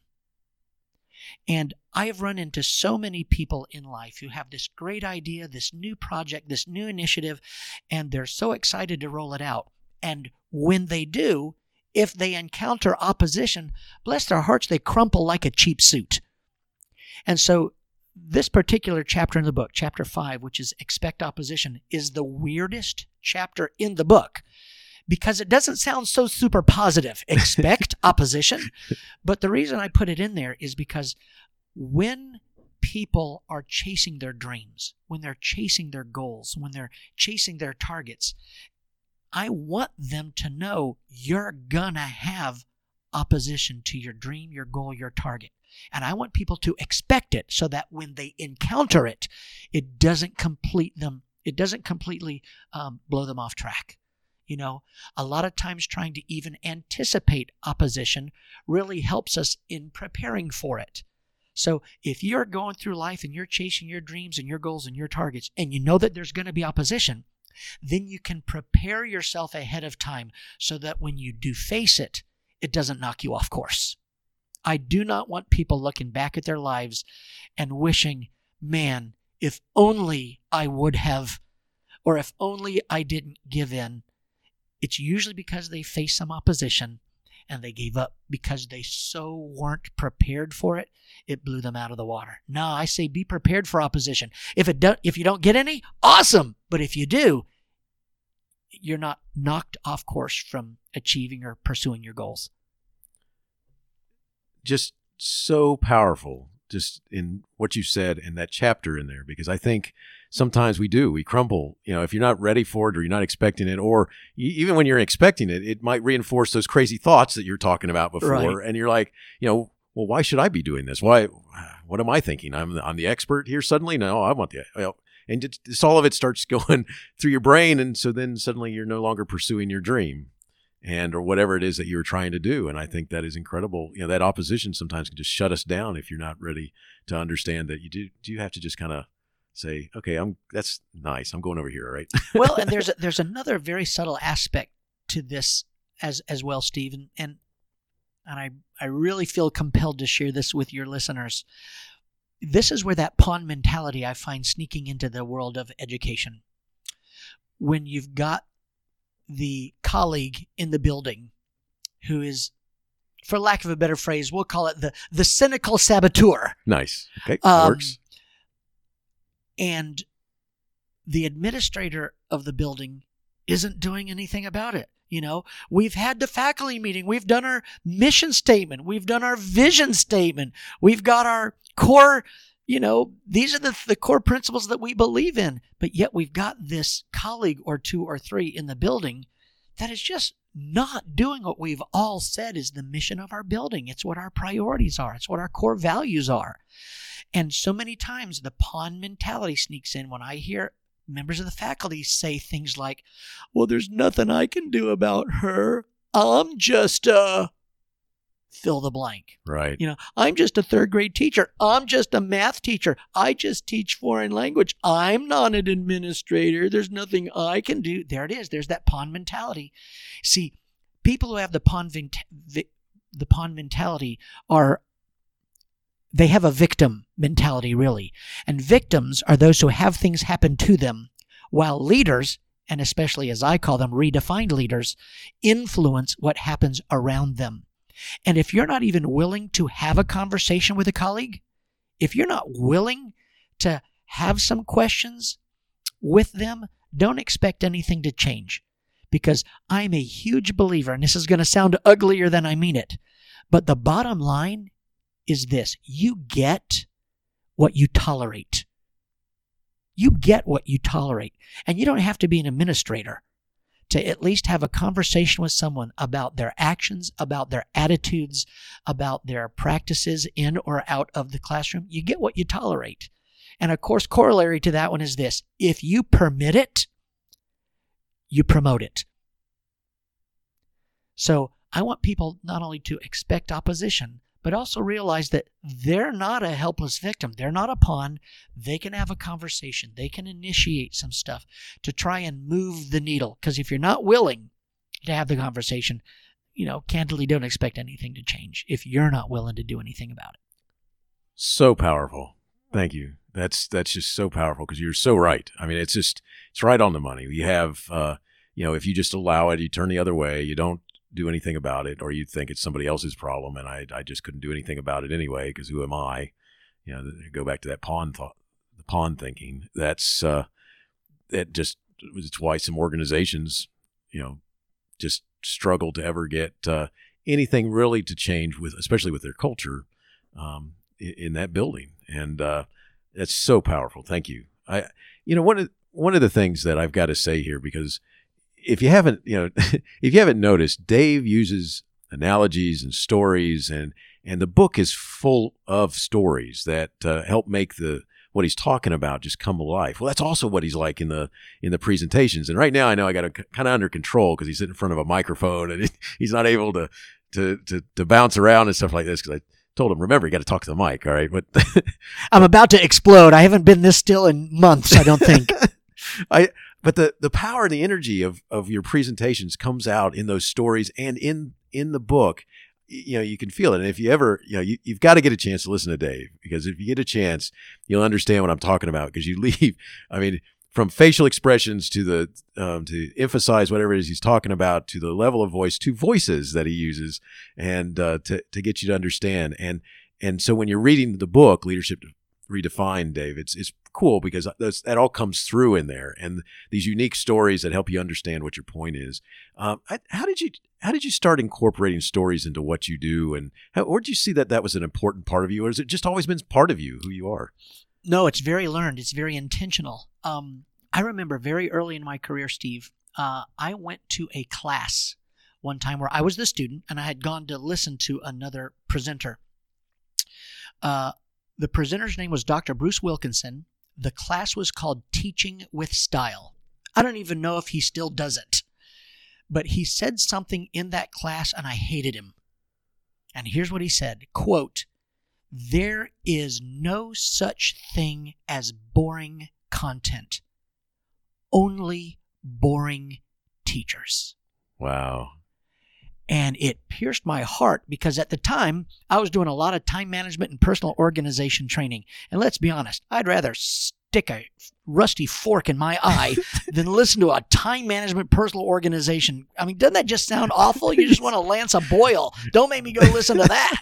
And I have run into so many people in life who have this great idea, this new project, this new initiative, and they're so excited to roll it out. And when they do, if they encounter opposition, bless their hearts, they crumple like a cheap suit. And so this particular chapter in the book, chapter five, which is Expect Opposition, is the weirdest chapter in the book because it doesn't sound so super positive. Expect opposition. But the reason I put it in there is because when people are chasing their dreams, when they're chasing their goals, when they're chasing their targets, I want them to know you're gonna have opposition to your dream, your goal, your target. And I want people to expect it so that when they encounter it, it doesn't complete them. It doesn't completely um, blow them off track. You know, a lot of times trying to even anticipate opposition really helps us in preparing for it. So if you're going through life and you're chasing your dreams and your goals and your targets, and you know that there's going to be opposition, then you can prepare yourself ahead of time so that when you do face it, it doesn't knock you off course. I do not want people looking back at their lives and wishing, man, if only I would have, or if only I didn't give in. It's usually because they faced some opposition and they gave up because they so weren't prepared for it, it blew them out of the water. No, I say be prepared for opposition. If it do, if you don't get any, awesome. But if you do, you're not knocked off course from achieving or pursuing your goals. Just so powerful, just in what you said in that chapter in there, because I think sometimes we do, we crumble, you know, if you're not ready for it or you're not expecting it, or even when you're expecting it, it might reinforce those crazy thoughts that you're talking about before. Right. And you're like, you know, well, why should I be doing this? Why, what am I thinking? I'm the, I'm the expert here suddenly? No, I want the, you know, and just, just all of it starts going through your brain. And so then suddenly you're no longer pursuing your dream and, or whatever it is that you were trying to do. And I think that is incredible. You know, that opposition sometimes can just shut us down if you're not ready to understand that you do, do you have to just kind of say, okay, I'm, that's nice. I'm going over here. Right. Well, and there's, a, there's another very subtle aspect to this as, as well, Steve. And, and, and I, I really feel compelled to share this with your listeners. This is where that pawn mentality I find sneaking into the world of education. When you've got the colleague in the building who is, for lack of a better phrase, we'll call it the, the cynical saboteur. Nice. Okay. Um, Works. And the administrator of the building isn't doing anything about it. You know, we've had the faculty meeting. We've done our mission statement. We've done our vision statement. We've got our core, you know, these are the, the core principles that we believe in. But yet we've got this colleague or two or three in the building that is just not doing what we've all said is the mission of our building. It's what our priorities are. It's what our core values are. And so many times the pawn mentality sneaks in when I hear members of the faculty say things like, well, there's nothing I can do about her. I'm just uh fill the blank. Right. You know, I'm just a third grade teacher. I'm just a math teacher. I just teach foreign language. I'm not an administrator. There's nothing I can do. There it is. There's that pawn mentality. See, people who have the pawn the pawn mentality are they have a victim mentality, really. And victims are those who have things happen to them, while leaders, and especially as I call them, redefined leaders, influence what happens around them. And if you're not even willing to have a conversation with a colleague, if you're not willing to have some questions with them, don't expect anything to change. Because I'm a huge believer, and this is going to sound uglier than I mean it, but the bottom line is this: you get what you tolerate. You get what you tolerate. And you don't have to be an administrator to at least have a conversation with someone about their actions, about their attitudes, about their practices in or out of the classroom. You get what you tolerate. And of course, corollary to that one is this. If you permit it, you promote it. So I want people not only to expect opposition, but also realize that they're not a helpless victim. They're not a pawn. They can have a conversation. They can initiate some stuff to try and move the needle. Because if you're not willing to have the conversation, you know, candidly don't expect anything to change if you're not willing to do anything about it. So powerful. Thank you. That's that's just so powerful because you're so right. I mean, it's just, it's right on the money. You have, uh, you know, if you just allow it, you turn the other way, you don't do anything about it, or you think it's somebody else's problem, and I I just couldn't do anything about it anyway because who am I? You know, go back to that pawn thought, the pawn thinking. That's uh, that just it's why some organizations, you know, just struggle to ever get uh, anything really to change with, especially with their culture um, in, in that building, and uh, that's so powerful. Thank you. I, you know, one of one of the things that I've got to say here, because if you haven't, you know, if you haven't noticed, Dave uses analogies and stories, and and the book is full of stories that uh, help make the what he's talking about just come alive. Well, that's also what he's like in the in the presentations. And right now, I know I got him kind of under control because he's sitting in front of a microphone and he's not able to to to, to bounce around and stuff like this. Because I told him, remember, you got to talk to the mic, all right? But I'm about to explode. I haven't been this still in months, I don't think. I. But the, the power and the energy of, of your presentations comes out in those stories and in, in the book. You know, you can feel it. And if you ever, you know, you, you've got to get a chance to listen to Dave, because if you get a chance, you'll understand what I'm talking about, because you leave, I mean, from facial expressions to the, um, to emphasize whatever it is he's talking about, to the level of voice, to voices that he uses, and uh, to, to get you to understand. And, and so when you're reading the book, Leadership Redefined, Dave, it's, it's cool because that's, that all comes through in there, and these unique stories that help you understand what your point is. Um, I, how did you how did you start incorporating stories into what you do, and how, where did you see that that was an important part of you, or has it just always been part of you, who you are? No, it's very learned. It's very intentional. Um, I remember very early in my career, Steve, uh, I went to a class one time where I was the student, and I had gone to listen to another presenter. Uh, the presenter's name was Doctor Bruce Wilkinson. The class was called Teaching with Style. I don't even know if he still does it. But he said something in that class, and I hated him. And here's what he said, quote, "There is no such thing as boring content. Only boring teachers." Wow. And it pierced my heart, because at the time, I was doing a lot of time management and personal organization training. And let's be honest, I'd rather stick a rusty fork in my eye than listen to a time management personal organization. I mean, doesn't that just sound awful? You just want to lance a boil. Don't make me go listen to that.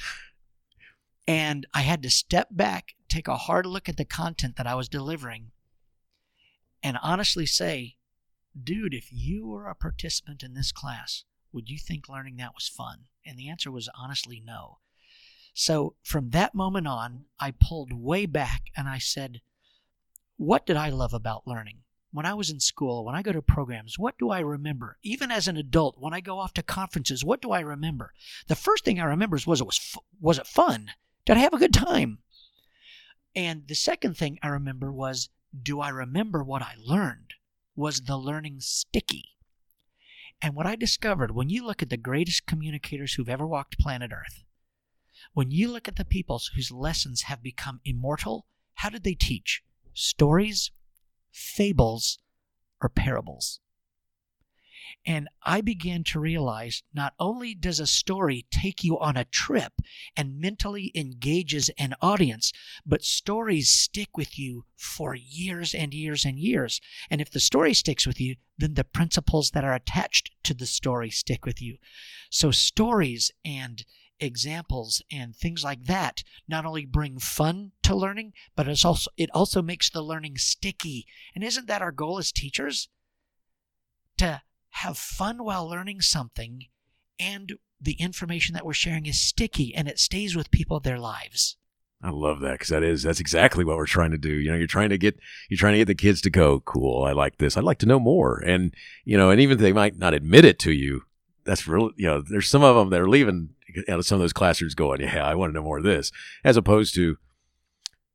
And I had to step back, take a hard look at the content that I was delivering, and honestly say, dude, if you were a participant in this class, would you think learning that was fun? And the answer was honestly no. So from that moment on, I pulled way back and I said, what did I love about learning? When I was in school, when I go to programs, what do I remember? Even as an adult, when I go off to conferences, what do I remember? The first thing I remember is, was it was fu- was it fun? Did I have a good time? And the second thing I remember was, do I remember what I learned? Was the learning sticky? And what I discovered, when you look at the greatest communicators who've ever walked planet Earth, when you look at the people whose lessons have become immortal, how did they teach? Stories, fables, or parables? And I began to realize, not only does a story take you on a trip and mentally engages an audience, but stories stick with you for years and years and years. And if the story sticks with you, then the principles that are attached to the story stick with you. So stories and examples and things like that not only bring fun to learning, but it's also it also makes the learning sticky. And isn't that our goal as teachers? To have fun while learning something, and the information that we're sharing is sticky and it stays with people their lives. I love that, because that is that's exactly what we're trying to do. You know, you're trying to get you're trying to get the kids to go, cool, I like this. I'd like to know more. And you know, and even if they might not admit it to you, that's real. You know, there's some of them that are leaving out of some of those classrooms going, yeah, I want to know more of this, as opposed to,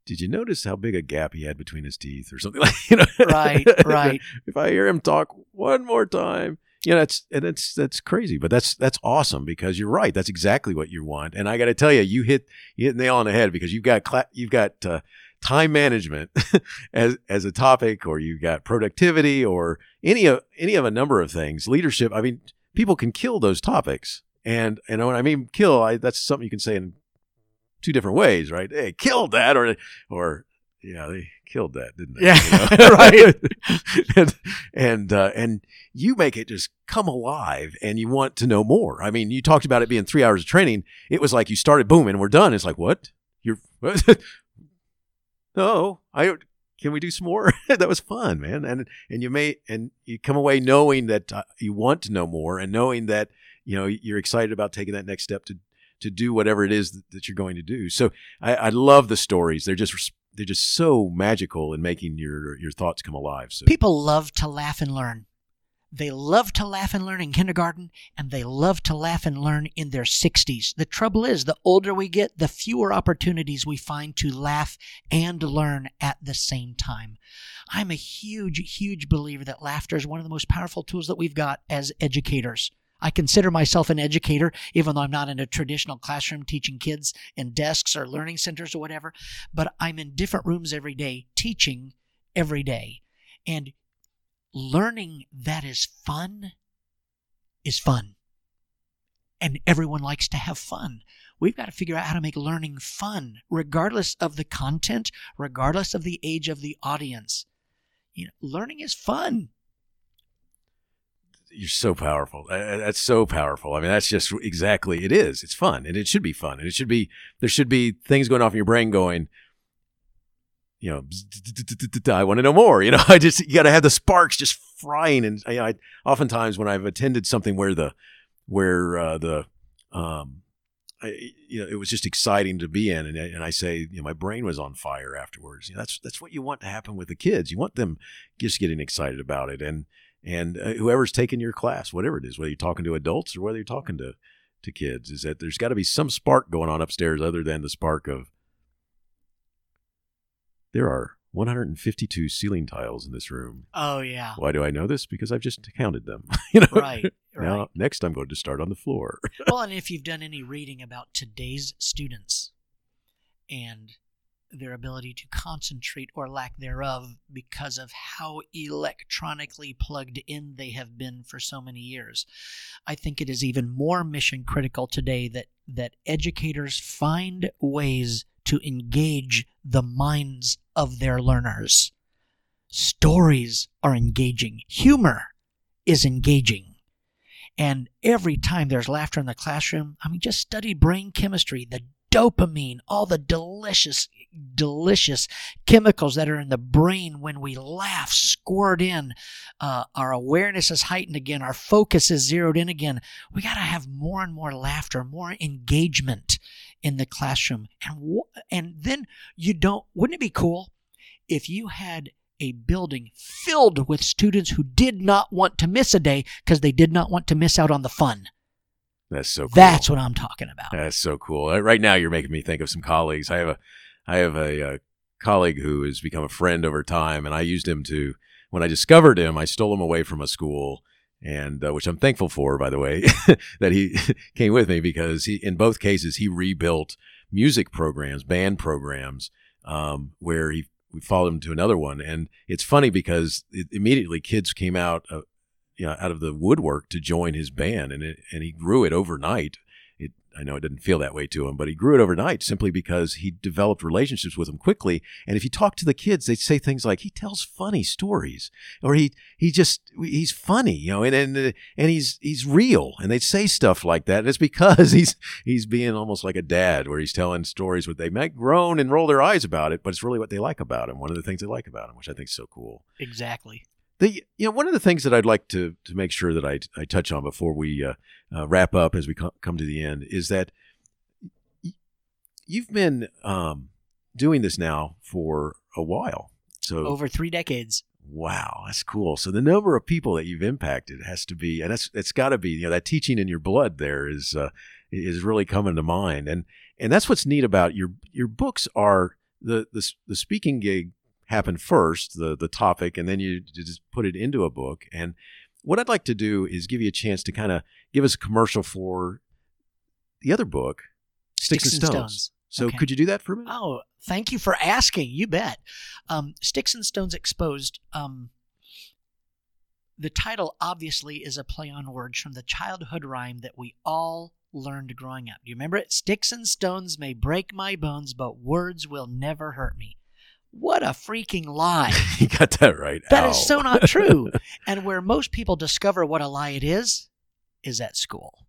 did you notice how big a gap he had between his teeth or something like, you know? Right, right. If I hear him talk one more time, you know, that's, and that's, that's crazy, but that's, that's awesome because you're right. That's exactly what you want. And I got to tell you, you hit, you hit the nail on the head because you've got, cla- you've got, uh, time management as, as a topic, or you've got productivity or any of, any of a number of things, leadership. I mean, people can kill those topics. And, and when I mean kill, I, that's something you can say in two different ways, right? Hey, killed that, or, or, yeah, they killed that, didn't they? Yeah, you know? right. and and, uh, and you make it just come alive, and you want to know more. I mean, you talked about it being three hours of training. It was like you started, boom, and we're done. It's like, what? You're, what? No, I, can we do some more? That was fun, man. And, and you may, and you come away knowing that uh, you want to know more, and knowing that, you know, you're excited about taking that next step to, to do whatever it is that, that you're going to do. So I, I love the stories. They're just, they're just so magical in making your, your thoughts come alive. So People love to laugh and learn. They love to laugh and learn in kindergarten, and they love to laugh and learn in their sixties. The trouble is, the older we get, the fewer opportunities we find to laugh and learn at the same time. I'm a huge, huge believer that laughter is one of the most powerful tools that we've got as educators. I consider myself an educator, even though I'm not in a traditional classroom teaching kids in desks or learning centers or whatever, but I'm in different rooms every day, teaching every day. And learning that is fun is fun. And everyone likes to have fun. We've got to figure out how to make learning fun, regardless of the content, regardless of the age of the audience. You know, learning is fun. You're so powerful. That's so powerful. I mean, that's just exactly, it is. It's fun, and it should be fun. And it should be, there should be things going off in your brain going, you know, I want to know more. You know, I just, you got to have the sparks just frying. And you know, I, oftentimes when I've attended something where the, where uh, the, um, I, you know, it was just exciting to be in, and and I say, you know, my brain was on fire afterwards. You know, that's that's what you want to happen with the kids. You want them just getting excited about it, and and uh, whoever's taking your class, whatever it is, whether you're talking to adults or whether you're talking to to kids, is that there's got to be some spark going on upstairs other than the spark of. There are one hundred fifty-two ceiling tiles in this room. Oh, yeah. Why do I know this? Because I've just counted them. You know, Right. Now, Right. next I'm going to start on the floor. Well, and if you've done any reading about today's students and their ability to concentrate or lack thereof because of how electronically plugged in they have been for so many years, I think it is even more mission critical today that, that educators find ways to engage the minds of their learners. Stories are engaging. Humor is engaging. And every time there's laughter in the classroom, I mean, just study brain chemistry, the dopamine, all the delicious, delicious chemicals that are in the brain when we laugh, squirt in. Uh, our awareness is heightened again. Our focus is zeroed in again. We got to have more and more laughter, more engagement in the classroom. And and then you don't, wouldn't it be cool if you had a building filled with students who did not want to miss a day because they did not want to miss out on the fun? That's so cool. That's what I'm talking about. That's so cool. Right now, you're making me think of some colleagues. I have a, I have a, a colleague who has become a friend over time, and I used him to. When I discovered him, I stole him away from a school, and uh, which I'm thankful for, by the way, that he came with me because he, in both cases, he rebuilt music programs, band programs, um, where he we followed him to another one, and it's funny because it, immediately kids came out. Uh, you know, out of the woodwork to join his band, and it, and he grew it overnight. It, I know it didn't feel that way to him, but he grew it overnight simply because he developed relationships with them quickly. And if you talk to the kids, they say things like, he tells funny stories, or he, he just, he's funny, you know, and, and, and he's, he's real. And they'd say stuff like that. And it's because he's, he's being almost like a dad where he's telling stories where they might groan and roll their eyes about it, but it's really what they like about him. One of the things they like about him, which I think is so cool. Exactly. The, you know, one of the things that I'd like to, to make sure that I, I touch on before we uh, uh, wrap up as we co- come to the end is that y- you've been um, doing this now for a while. So Over three decades. Wow, that's cool. So the number of people that you've impacted has to be, and that's it's got to be, you know, that teaching in your blood there is uh, is really coming to mind, and and that's what's neat about your your books are the, the the speaking gig happened first, the the topic, and then you just put it into a book. And what I'd like to do is give you a chance to kind of give us a commercial for the other book, Sticks, Sticks and and Stones. Stones. So Okay. could you do that for a minute? Oh, thank you for asking. You bet. Um, Sticks and Stones Exposed. Um, the title obviously is a play on words from the childhood rhyme that we all learned growing up. Do you remember it? Sticks and stones may break my bones, but words will never hurt me. What a freaking lie. You got that right. That Ow. is so not true. And where most people discover what a lie it is, is at school.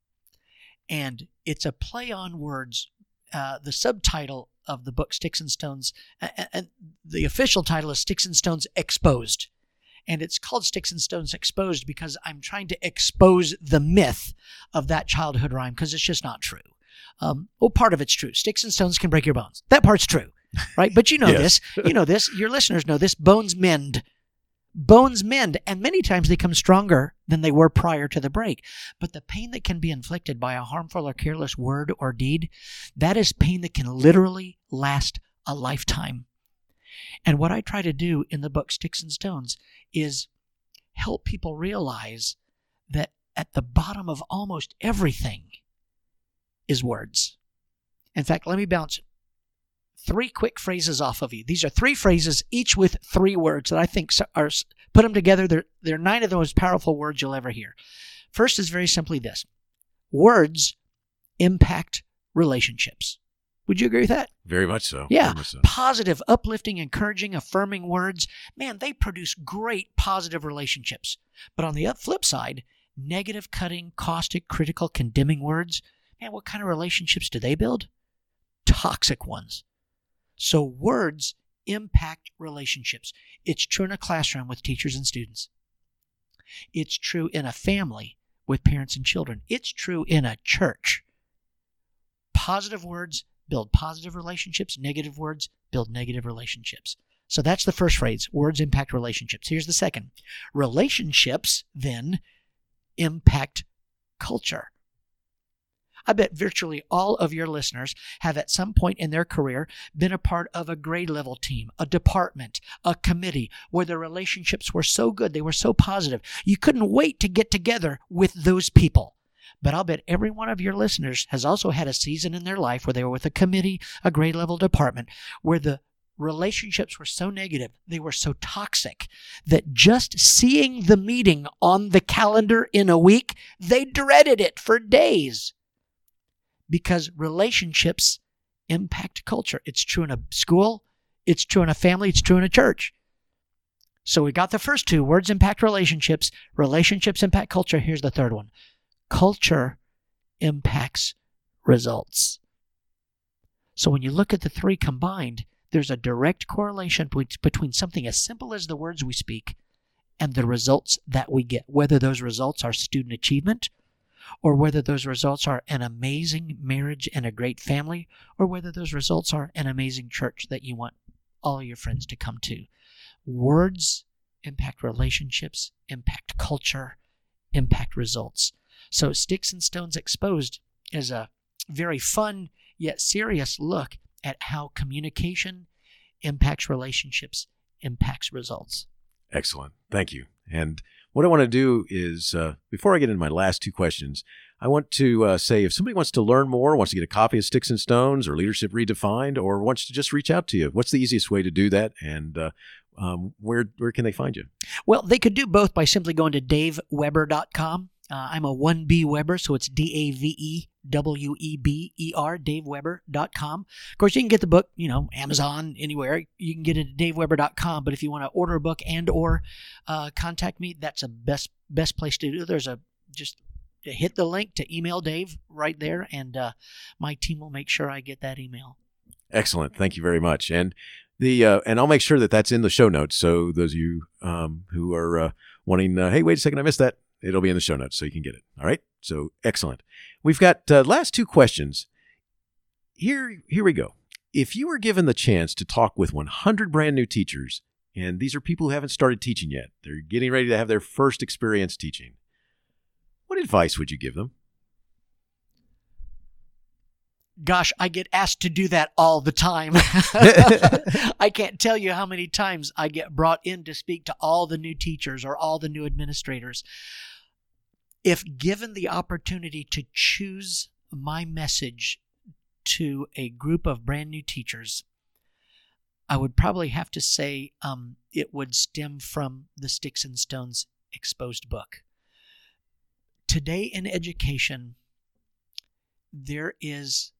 And it's a play on words. Uh, the subtitle of the book, Sticks and Stones, and, and the official title is Sticks and Stones Exposed. And it's called Sticks and Stones Exposed because I'm trying to expose the myth of that childhood rhyme because it's just not true. Um, well, part of it's true. Sticks and stones can break your bones. That part's true, right? But you know Yes. this. You know this. Your listeners know this. Bones mend. Bones mend, and many times they come stronger than they were prior to the break. But the pain that can be inflicted by a harmful or careless word or deed, that is pain that can literally last a lifetime. And what I try to do in the book Sticks and Stones is help people realize that at the bottom of almost everything is words. In fact, let me bounce three quick phrases off of you. These are three phrases, each with three words that I think are, put them together, they're, they're nine of the most powerful words you'll ever hear. First is very simply this. Words impact relationships. Would you agree with that? Very much so. Yeah. Very much so. Positive, uplifting, encouraging, affirming words. Man, they produce great positive relationships. But on the flip side, negative, cutting, caustic, critical, condemning words, man, what kind of relationships do they build? Toxic ones. So words impact relationships. It's true in a classroom with teachers and students. It's true in a family with parents and children. It's true in a church. Positive words build positive relationships. Negative words build negative relationships. So that's the first phrase. Words impact relationships. Here's the second. Relationships then impact culture. I bet virtually all of your listeners have at some point in their career been a part of a grade level team, a department, a committee where the relationships were so good, they were so positive. You couldn't wait to get together with those people. But I'll bet every one of your listeners has also had a season in their life where they were with a committee, a grade level department, where the relationships were so negative, they were so toxic, that just seeing the meeting on the calendar in a week, they dreaded it for days. Because relationships impact culture. It's true in a school, it's true in a family, it's true in a church. So we got the first two, words impact relationships, relationships impact culture. Here's the third one. Culture impacts results. So when you look at the three combined, there's a direct correlation between something as simple as the words we speak and the results that we get, whether those results are student achievement, or whether those results are an amazing marriage and a great family, or whether those results are an amazing church that you want all your friends to come to. Words impact relationships, impact culture, impact results. So Sticks and Stones Exposed is a very fun yet serious look at how communication impacts relationships, impacts results. Excellent. Thank you. And what I want to do is, uh, before I get into my last two questions, I want to uh, say if somebody wants to learn more, wants to get a copy of Sticks and Stones or Leadership Redefined, or wants to just reach out to you, what's the easiest way to do that? And uh, um, where where can they find you? Well, they could do both by simply going to dave weber dot com. Uh, I'm a one B Weber, so it's D A V E W E B E R, dave weber dot com. Of course, you can get the book, you know, Amazon, anywhere. You can get it at dave weber dot com, but if you want to order a book and or uh, contact me, that's the best best place to do. There's a, just hit the link to email Dave right there, and uh, my team will make sure I get that email. Excellent. Thank you very much. And the uh, and I'll make sure that that's in the show notes, so those of you um, who are uh, wanting, uh, hey, wait a second, I missed that. It'll be in the show notes so you can get it. All right. So excellent. We've got uh, last two questions. Here, here we go. If you were given the chance to talk with one hundred brand new teachers, and these are people who haven't started teaching yet, they're getting ready to have their first experience teaching, what advice would you give them? Gosh, I get asked to do that all the time. I can't tell you how many times I get brought in to speak to all the new teachers or all the new administrators. If given the opportunity to choose my message to a group of brand new teachers, I would probably have to say um, it would stem from the Sticks and Stones Exposed book. Today in education, there is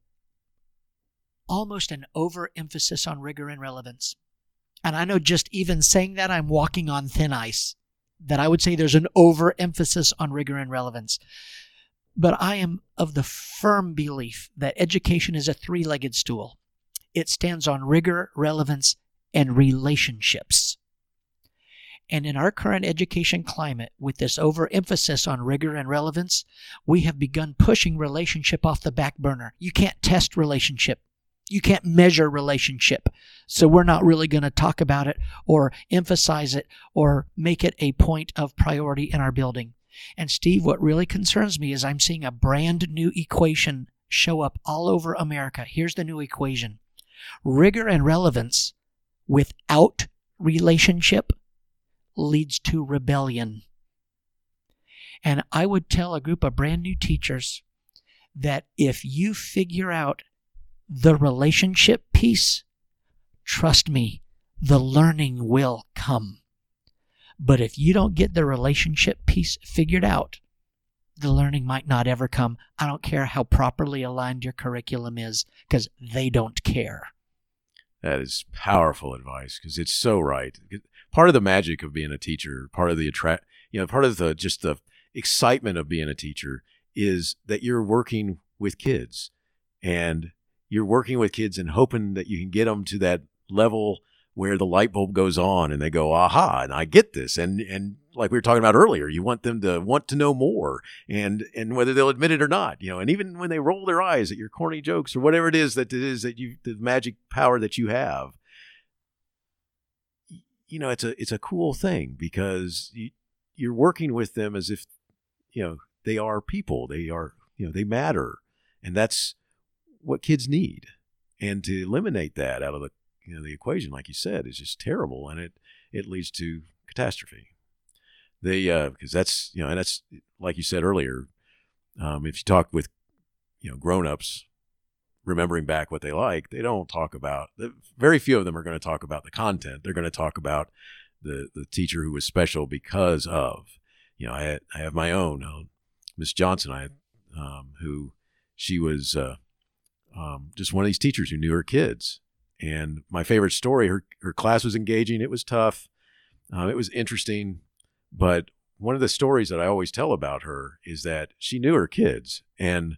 almost an overemphasis on rigor and relevance. And I know just even saying that, I'm walking on thin ice, that I would say there's an overemphasis on rigor and relevance. But I am of the firm belief that education is a three-legged stool. It stands on rigor, relevance, and relationships. And in our current education climate, with this overemphasis on rigor and relevance, we have begun pushing relationship off the back burner. You can't test relationship. You can't measure relationship. So we're not really going to talk about it or emphasize it or make it a point of priority in our building. And Steve, what really concerns me is I'm seeing a brand new equation show up all over America. Here's the new equation. Rigor and relevance without relationship leads to rebellion. And I would tell a group of brand new teachers that if you figure out the relationship piece, trust me, the learning will come. But if you don't get the relationship piece figured out, the learning might not ever come. I don't care how properly aligned your curriculum is, because they don't care. That is powerful advice, because it's so right. Part of the magic of being a teacher, part of the attract, you know, part of the just the excitement of being a teacher is that you're working with kids, and you're working with kids and hoping that you can get them to that level where the light bulb goes on and they go, aha, and I get this. And and like we were talking about earlier, you want them to want to know more, and and whether they'll admit it or not, you know, and even when they roll their eyes at your corny jokes or whatever it is that it is that you, the magic power that you have, you know, it's a it's a cool thing, because you, you're working with them as if, you know, they are people, they are, you know, they matter, and that's what kids need. And to eliminate that out of the, you know, the equation, like you said, is just terrible, and it it leads to catastrophe. They uh, because that's, you know, and that's like you said earlier. Um, if you talk with, you know, grown-ups, remembering back what they like, they don't talk about. Very few of them are going to talk about the content. They're going to talk about the the teacher who was special because of, you know, I had, I have my own uh, Miss Johnson. I had, um, who she was uh, um, just one of these teachers who knew her kids. And my favorite story, her her class was engaging. It was tough. Um, it was interesting. But one of the stories that I always tell about her is that she knew her kids. And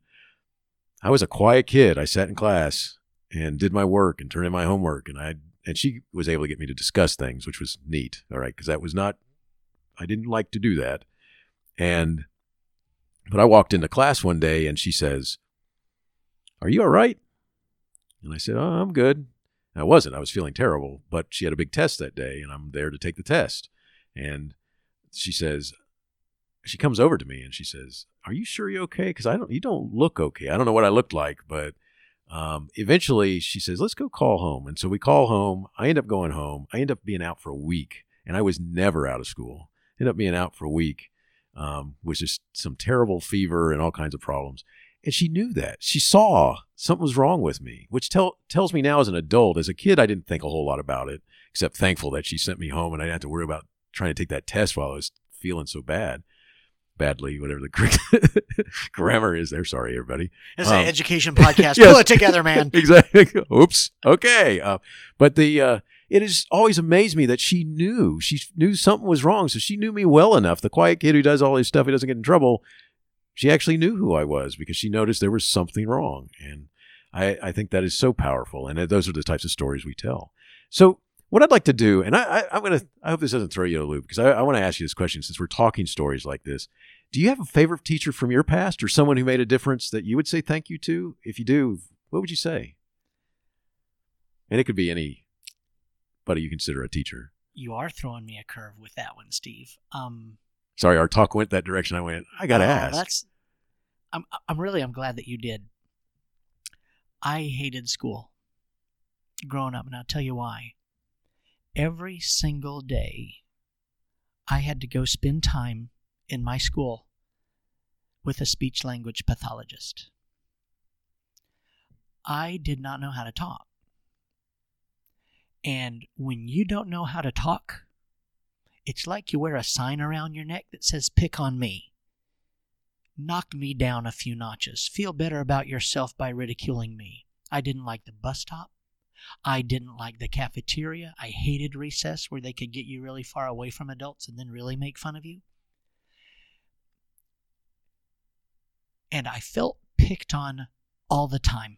I was a quiet kid. I sat in class and did my work and turned in my homework. And I and she was able to get me to discuss things, which was neat. All right, because that was not, I didn't like to do that. And but I walked into class one day and she says, "Are you all right?" And I said, "Oh, I'm good." I wasn't. I was feeling terrible, but she had a big test that day, and I'm there to take the test. And she says, she comes over to me and she says, "Are you sure you're okay? Because I don't, you don't look okay." I don't know what I looked like, but um, eventually she says, "Let's go call home." And so we call home. I end up going home. I end up being out for a week, and I was never out of school. End up being out for a week, um, with just some terrible fever and all kinds of problems. And she knew that. She saw something was wrong with me, which tell, tells me now as an adult. As a kid, I didn't think a whole lot about it, except thankful that she sent me home and I didn't have to worry about trying to take that test while I was feeling so bad. Badly, whatever the grammar is there. Sorry, everybody. It's um, an education podcast. yes. Pull it together, man. Exactly. Oops. Okay. Uh, but the uh, it has always amazed me that she knew. She knew something was wrong, so she knew me well enough. The quiet kid who does all this stuff, he doesn't get in trouble. She actually knew who I was because she noticed there was something wrong. And I, I think that is so powerful. And those are the types of stories we tell. So what I'd like to do, and I, I, I'm going to, I hope this doesn't throw you a loop, because I, I want to ask you this question since we're talking stories like this. Do you have a favorite teacher from your past or someone who made a difference that you would say thank you to? If you do, what would you say? And it could be anybody you consider a teacher. You are throwing me a curve with that one, Steve. Um, Sorry, our talk went that direction. I went, I got to uh, ask. That's, I'm, I'm really, I'm glad that you did. I hated school growing up, and I'll tell you why. Every single day, I had to go spend time in my school with a speech-language pathologist. I did not know how to talk. And when you don't know how to talk, it's like you wear a sign around your neck that says, pick on me. Knock me down a few notches. Feel better about yourself by ridiculing me. I didn't like the bus stop. I didn't like the cafeteria. I hated recess, where they could get you really far away from adults and then really make fun of you. And I felt picked on all the time.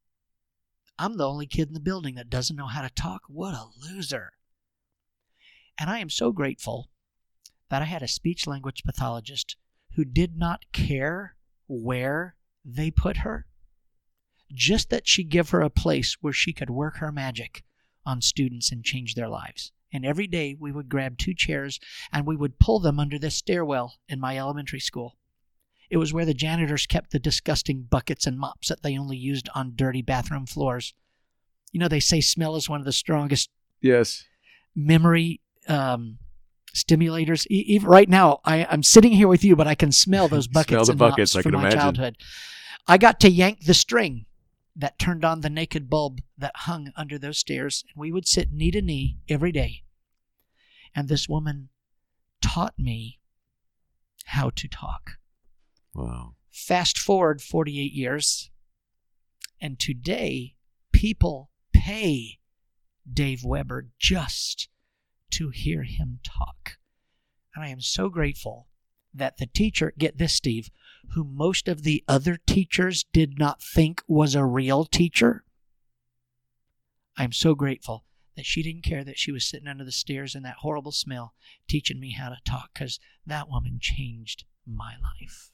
I'm the only kid in the building that doesn't know how to talk. What a loser. And I am so grateful that I had a speech-language pathologist who did not care where they put her, just that she give her a place where she could work her magic on students and change their lives. And every day we would grab two chairs and we would pull them under this stairwell in my elementary school. It was where the janitors kept the disgusting buckets and mops that they only used on dirty bathroom floors. You know, they say smell is one of the strongest Yes. memory um, stimulators. E- even right now, I, I'm sitting here with you, but I can smell those buckets Smell the and buckets, mops I from can my imagine. childhood. I got to yank the string that turned on the naked bulb that hung under those stairs. And we would sit knee to knee every day. And this woman taught me how to talk. Wow. Fast forward forty-eight years, and today people pay Dave Weber just to hear him talk. And I am so grateful that the teacher, get this, Steve, who most of the other teachers did not think was a real teacher, I'm so grateful that she didn't care that she was sitting under the stairs in that horrible smell teaching me how to talk, because that woman changed my life.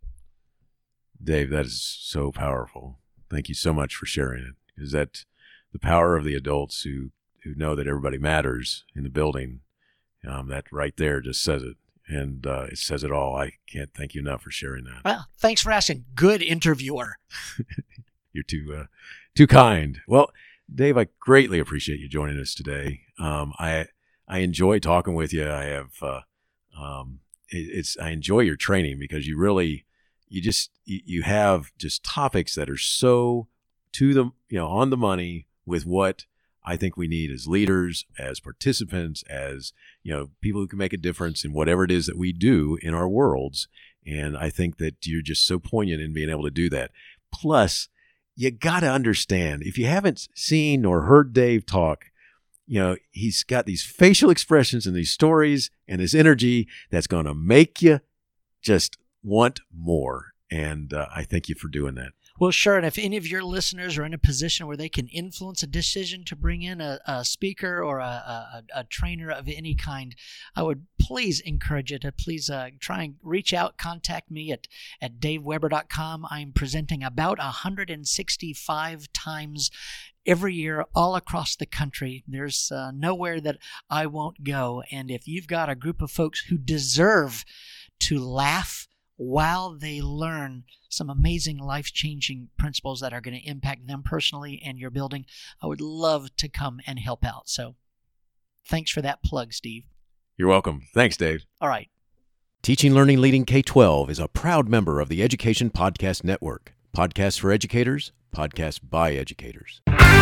Dave, that is so powerful. Thank you so much for sharing it. Is that the power of the adults who, who know that everybody matters in the building? Um, that right there just says it. And uh, it says it all. I can't thank you enough for sharing that. Well, thanks for asking. Good interviewer. You're too uh, too kind. Well, Dave, I greatly appreciate you joining us today. Um, I I enjoy talking with you. I have uh, um, it, it's I enjoy your training because you really you just you, you have just topics that are so to the you know on the money with what I think we need as leaders, as participants, as you know people who can make a difference in whatever it is that we do in our worlds. And I think that you're just so poignant in being able to do that. Plus, you got to understand, if you haven't seen or heard Dave talk, you know, he's got these facial expressions and these stories and this energy that's going to make you just want more. And uh, I thank you for doing that. Well, sure. And if any of your listeners are in a position where they can influence a decision to bring in a, a speaker or a, a, a trainer of any kind, I would please encourage you to please uh, try and reach out, contact me at, at dave weber dot com. I'm presenting about one hundred sixty-five times every year all across the country. There's uh, nowhere that I won't go. And if you've got a group of folks who deserve to laugh while they learn some amazing life-changing principles that are going to impact them personally and your building, I would love to come and help out. So thanks for that plug, Steve. You're welcome. Thanks, Dave. All right. Teaching, Learning, Leading K twelve is a proud member of the Education Podcast Network. Podcasts for educators, podcasts by educators.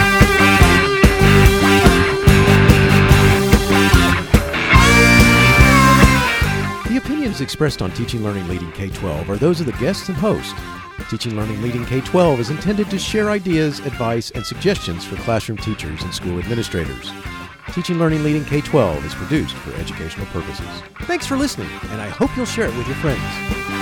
The opinions expressed on Teaching, Learning, Leading K twelve are those of the guests and host. Teaching, Learning, Leading K twelve is intended to share ideas, advice, and suggestions for classroom teachers and school administrators. Teaching, Learning, Leading K twelve is produced for educational purposes. Thanks for listening, and I hope you'll share it with your friends.